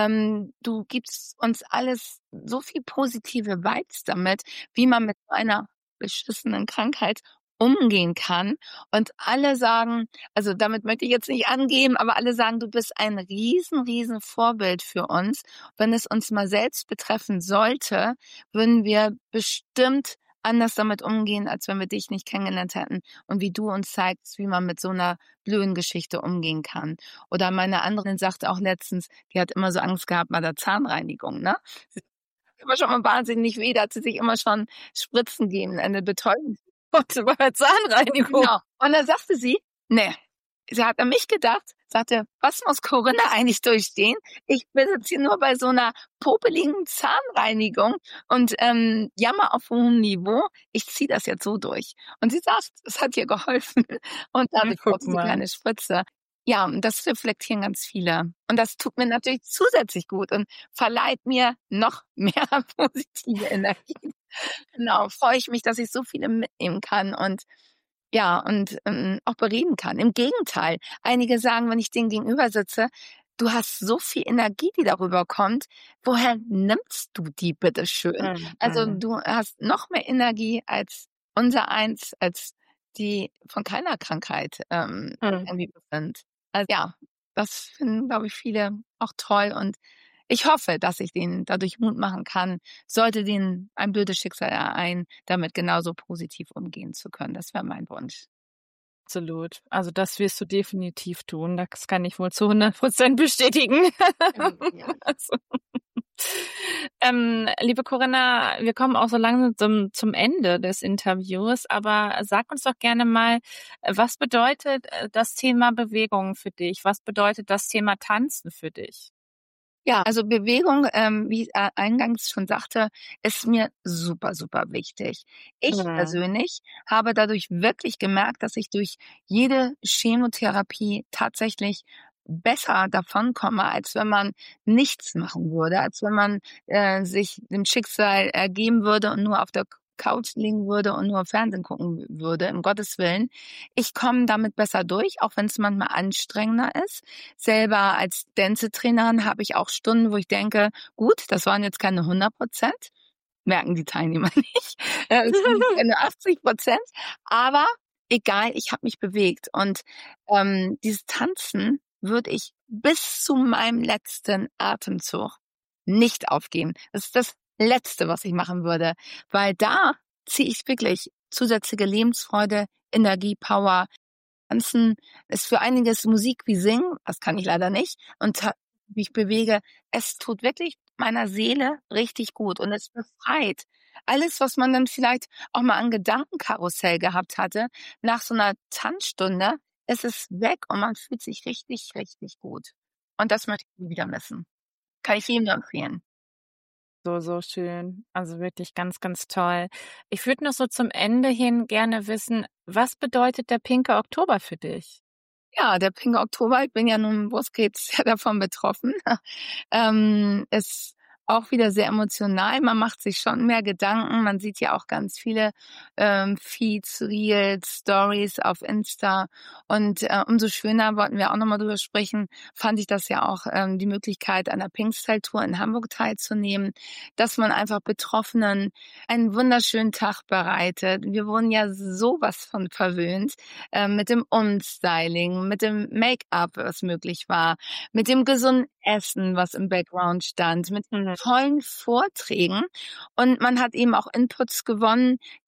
Speaker 2: Du gibst uns alles so viel positive Vibes damit, wie man mit so einer beschissenen Krankheit umgehen kann. Und alle sagen, also damit möchte ich jetzt nicht angeben, aber alle sagen, du bist ein riesen Vorbild für uns. Wenn es uns mal selbst betreffen sollte, würden wir bestimmt anders damit umgehen, als wenn wir dich nicht kennengelernt hätten und wie du uns zeigst, wie man mit so einer blöden Geschichte umgehen kann. Oder meine andere sagte auch letztens, die hat immer so Angst gehabt bei der Zahnreinigung, ne? Sie hat immer schon mal wahnsinnig weh, da hat sie sich immer schon Spritzen gegeben, eine Betäubung.
Speaker 1: Und bei der Zahnreinigung.
Speaker 2: Genau. Und dann sagte sie, nee, sie hat an mich gedacht, sagte, was muss Corinna eigentlich durchstehen? Ich bin jetzt hier nur bei so einer popeligen Zahnreinigung und jammer auf hohem Niveau. Ich ziehe das jetzt so durch. Und sie sagt, es hat ihr geholfen. Und dadurch kommt sie keine Spritze. Ja, und das reflektieren ganz viele. Und das tut mir natürlich zusätzlich gut und verleiht mir noch mehr positive Energie. Genau, freue ich mich, dass ich so viele mitnehmen kann und ja, und auch bereden kann. Im Gegenteil, einige sagen, wenn ich denen gegenüber sitze, du hast so viel Energie, die darüber kommt. Woher nimmst du die bitteschön? Also du hast noch mehr Energie als unsereins, als die von keiner Krankheit irgendwie sind. Also ja, das finden, glaube ich, viele auch toll und ich hoffe, dass ich denen dadurch Mut machen kann, sollte denen ein blödes Schicksal ereilen, damit genauso positiv umgehen zu können. Das wäre mein Wunsch.
Speaker 1: Absolut. Also das wirst du definitiv tun. Das kann ich wohl zu 100% bestätigen.
Speaker 2: Ja.
Speaker 1: Also, liebe Corinna, wir kommen auch so langsam zum Ende des Interviews, aber sag uns doch gerne mal, was bedeutet das Thema Bewegung für dich? Was bedeutet das Thema Tanzen für dich?
Speaker 2: Ja, also Bewegung, wie ich eingangs schon sagte, ist mir super wichtig. Ich persönlich habe dadurch wirklich gemerkt, dass ich durch jede Chemotherapie tatsächlich besser davonkomme, als wenn man nichts machen würde, als wenn man sich dem Schicksal ergeben würde und nur auf der Couch liegen würde und nur Fernsehen gucken würde, um Gottes Willen. Ich komme damit besser durch, auch wenn es manchmal anstrengender ist. Selber als Tänzetrainerin habe ich auch Stunden, wo ich denke, gut, das waren jetzt keine 100%, merken die Teilnehmer nicht, es sind keine 80%, aber egal, ich habe mich bewegt und dieses Tanzen würde ich bis zu meinem letzten Atemzug nicht aufgeben. Das ist das Letzte, was ich machen würde, weil da ziehe ich wirklich zusätzliche Lebensfreude, Energie, Power. Tanzen ist für einiges Musik wie Singen, das kann ich leider nicht, und wie ich bewege, es tut wirklich meiner Seele richtig gut und es befreit. Alles, was man dann vielleicht auch mal an Gedankenkarussell gehabt hatte, nach so einer Tanzstunde, es ist weg und man fühlt sich richtig gut. Und das möchte ich nie wieder missen. Kann ich jedem nur empfehlen.
Speaker 1: So schön. Also wirklich ganz toll. Ich würde noch so zum Ende hin gerne wissen, was bedeutet der pinke Oktober für dich?
Speaker 2: Ja, der pinke Oktober, ich bin ja nun Brustkrebs davon betroffen, ist auch wieder sehr emotional. Man macht sich schon mehr Gedanken. Man sieht ja auch ganz viele Feeds, Reels, Stories auf Insta. Und umso schöner, wollten wir auch nochmal drüber sprechen, fand ich das ja auch die Möglichkeit, an der Pinkstyle-Tour in Hamburg teilzunehmen, dass man einfach Betroffenen einen wunderschönen Tag bereitet. Wir wurden ja sowas von verwöhnt mit dem Umstyling, mit dem Make-up, was möglich war, mit dem gesunden Essen, was im Background stand, mit tollen Vorträgen. Und man hat eben auch Inputs gewonnen,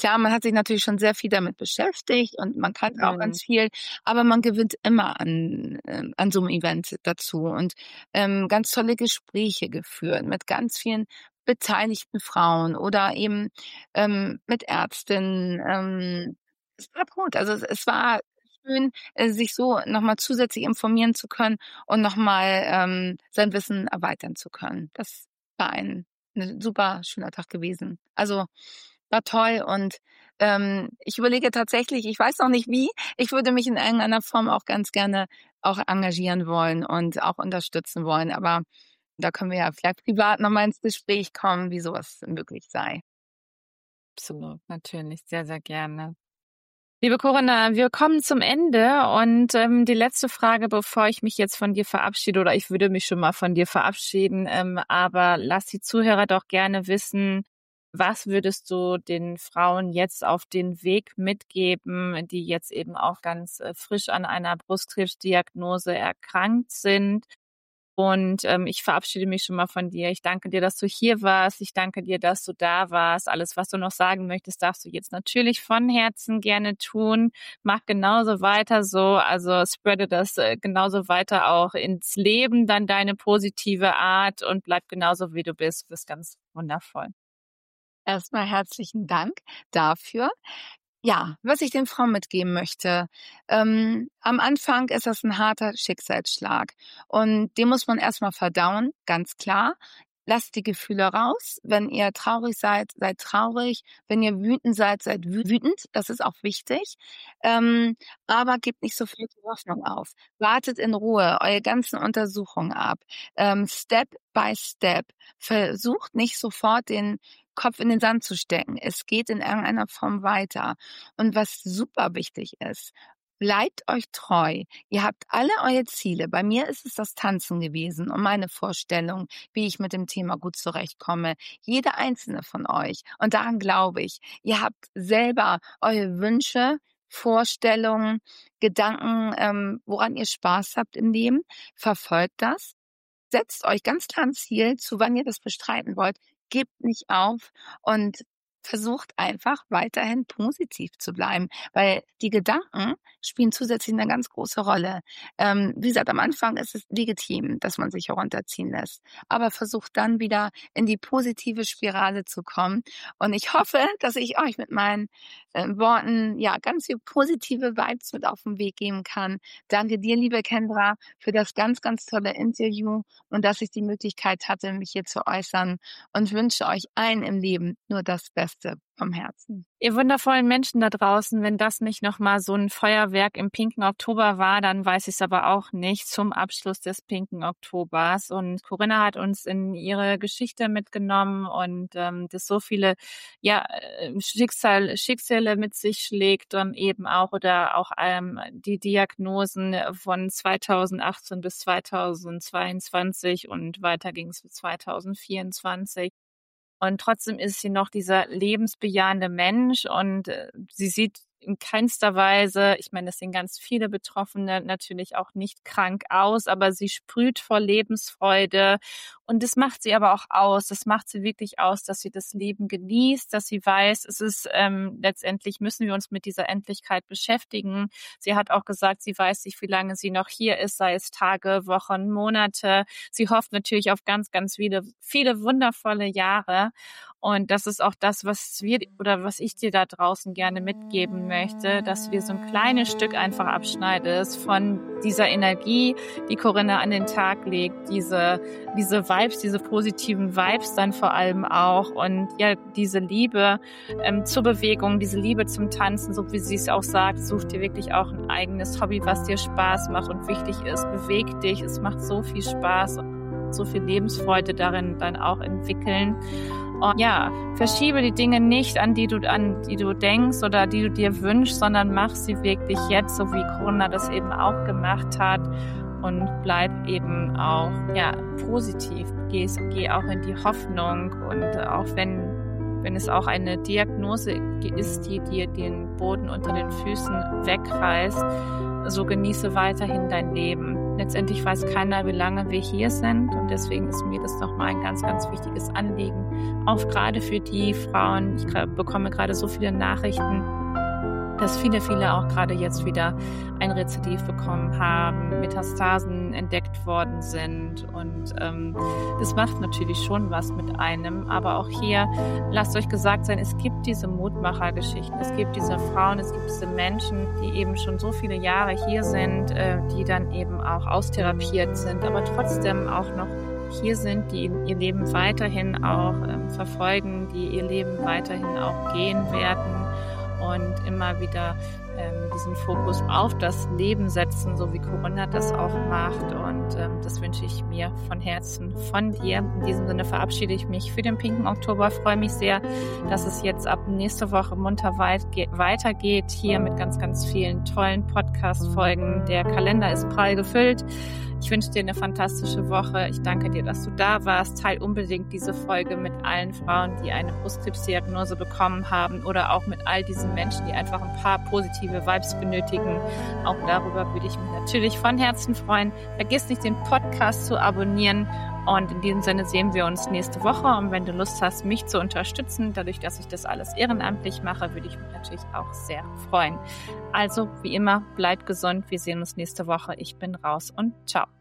Speaker 2: klar, man hat sich natürlich schon sehr viel damit beschäftigt und man kann auch ganz viel, aber man gewinnt immer an so einem Event dazu und ganz tolle Gespräche geführt mit ganz vielen beteiligten Frauen oder eben mit Ärztinnen. Es war gut. Also es war schön, sich so nochmal zusätzlich informieren zu können und nochmal sein Wissen erweitern zu können. Das war ein super schöner Tag gewesen. Also war toll und ich überlege tatsächlich, ich weiß noch nicht wie, ich würde mich in irgendeiner Form auch ganz gerne auch engagieren wollen und auch unterstützen wollen. Aber da können wir ja vielleicht privat nochmal ins Gespräch kommen, wie sowas möglich sei.
Speaker 1: Absolut, natürlich, sehr, sehr gerne. Liebe Corinna, wir kommen zum Ende und die letzte Frage, bevor ich mich jetzt von dir verabschiede, oder ich würde mich schon mal von dir verabschieden, aber lass die Zuhörer doch gerne wissen, was würdest du den Frauen jetzt auf den Weg mitgeben, die jetzt eben auch ganz frisch an einer Brustkrebsdiagnose erkrankt sind? Und ich verabschiede mich schon mal von dir. Ich danke dir, dass du hier warst. Ich danke dir, dass du da warst. Alles, was du noch sagen möchtest, darfst du jetzt natürlich von Herzen gerne tun. Mach genauso weiter so. Also spreade das genauso weiter auch ins Leben, dann deine positive Art und bleib genauso, wie du bist. Du bist ganz wundervoll.
Speaker 2: Erstmal herzlichen Dank dafür. Ja, was ich den Frauen mitgeben möchte. Am Anfang ist das ein harter Schicksalsschlag und den muss man erstmal verdauen, ganz klar. Lasst die Gefühle raus. Wenn ihr traurig seid, seid traurig. Wenn ihr wütend seid, seid wütend. Das ist auch wichtig. Aber gebt nicht sofort die Hoffnung auf. Wartet in Ruhe eure ganzen Untersuchungen ab. Step by Step. Versucht nicht sofort den Kopf in den Sand zu stecken. Es geht in irgendeiner Form weiter. Und was super wichtig ist, bleibt euch treu. Ihr habt alle eure Ziele. Bei mir ist es das Tanzen gewesen und meine Vorstellung, wie ich mit dem Thema gut zurechtkomme. Jede einzelne von euch. Und daran glaube ich. Ihr habt selber eure Wünsche, Vorstellungen, Gedanken, woran ihr Spaß habt im Leben. Verfolgt das. Setzt euch ganz klar ein Ziel, zu wann ihr das bestreiten wollt. Gebt nicht auf und versucht einfach weiterhin positiv zu bleiben, weil die Gedanken spielen zusätzlich eine ganz große Rolle. Wie gesagt, am Anfang ist es legitim, dass man sich herunterziehen lässt, aber versucht dann wieder in die positive Spirale zu kommen. Und ich hoffe, dass ich euch mit meinen Worten ja ganz viel positive Vibes mit auf den Weg geben kann. Danke dir, liebe Kendra, für das ganz, ganz tolle Interview und dass ich die Möglichkeit hatte, mich hier zu äußern und wünsche euch allen im Leben nur das Beste vom Herzen.
Speaker 1: Ihr wundervollen Menschen da draußen, wenn das nicht nochmal so ein Feuerwerk im pinken Oktober war, dann weiß ich es aber auch nicht, zum Abschluss des pinken Oktobers. Und Corinna hat uns in ihre Geschichte mitgenommen und das so viele Schicksale mit sich schlägt und eben auch oder auch die Diagnosen von 2018 bis 2022 und weiter ging es bis 2024. Und trotzdem ist sie noch dieser lebensbejahende Mensch und sie sieht in keinster Weise, ich meine, das sehen ganz viele Betroffene natürlich auch nicht krank aus, aber sie sprüht vor Lebensfreude und das macht sie aber auch aus. Das macht sie wirklich aus, dass sie das Leben genießt, dass sie weiß, es ist letztendlich müssen wir uns mit dieser Endlichkeit beschäftigen. Sie hat auch gesagt, sie weiß nicht, wie lange sie noch hier ist, sei es Tage, Wochen, Monate. Sie hofft natürlich auf ganz, ganz viele wundervolle Jahre. Und das ist auch das, was ich dir da draußen gerne mitgeben möchte, dass wir so ein kleines Stück einfach abschneidest von dieser Energie, die Corinna an den Tag legt, diese Vibes, diese positiven Vibes dann vor allem auch und ja, diese Liebe zur Bewegung, diese Liebe zum Tanzen, so wie sie es auch sagt, such dir wirklich auch ein eigenes Hobby, was dir Spaß macht und wichtig ist, beweg dich, es macht so viel Spaß und so viel Lebensfreude darin dann auch entwickeln. Und ja, verschiebe die Dinge nicht, an die du denkst oder die du dir wünschst, sondern mach sie wirklich jetzt, so wie Corinna das eben auch gemacht hat. Und bleib eben auch positiv. Geh auch in die Hoffnung. Und auch wenn es auch eine Diagnose ist, die dir den Boden unter den Füßen wegreißt, so genieße weiterhin dein Leben. letztendlich weiß keiner, wie lange wir hier sind. Und deswegen ist mir das nochmal ein ganz, ganz wichtiges Anliegen. Auch gerade für die Frauen. Ich bekomme gerade so viele Nachrichten, dass viele auch gerade jetzt wieder ein Rezidiv bekommen haben, Metastasen entdeckt worden sind. Und das macht natürlich schon was mit einem. Aber auch hier, lasst euch gesagt sein, es gibt diese Mutmachergeschichten, es gibt diese Frauen, es gibt diese Menschen, die eben schon so viele Jahre hier sind, die dann eben auch austherapiert sind, aber trotzdem auch noch hier sind, die ihr Leben weiterhin auch verfolgen, die ihr Leben weiterhin auch gehen werden. Und immer wieder diesen Fokus auf das Leben setzen, so wie Corinna das auch macht. Und das wünsche ich mir von Herzen von dir. In diesem Sinne verabschiede ich mich für den Pinken Oktober. Freue mich sehr, dass es jetzt ab nächste Woche munter weitergeht, hier mit ganz, ganz vielen tollen Podcast-Folgen. Der Kalender ist prall gefüllt. Ich wünsche dir eine fantastische Woche. Ich danke dir, dass du da warst. Teil unbedingt diese Folge mit allen Frauen, die eine Brustkrebsdiagnose bekommen haben oder auch mit all diesen Menschen, die einfach ein paar positive Vibes benötigen. Auch darüber würde ich mich natürlich von Herzen freuen. Vergiss nicht, den Podcast zu abonnieren. Und in diesem Sinne sehen wir uns nächste Woche. Und wenn du Lust hast, mich zu unterstützen, dadurch, dass ich das alles ehrenamtlich mache, würde ich mich natürlich auch sehr freuen. Also, wie immer, bleib gesund. Wir sehen uns nächste Woche. Ich bin raus und ciao.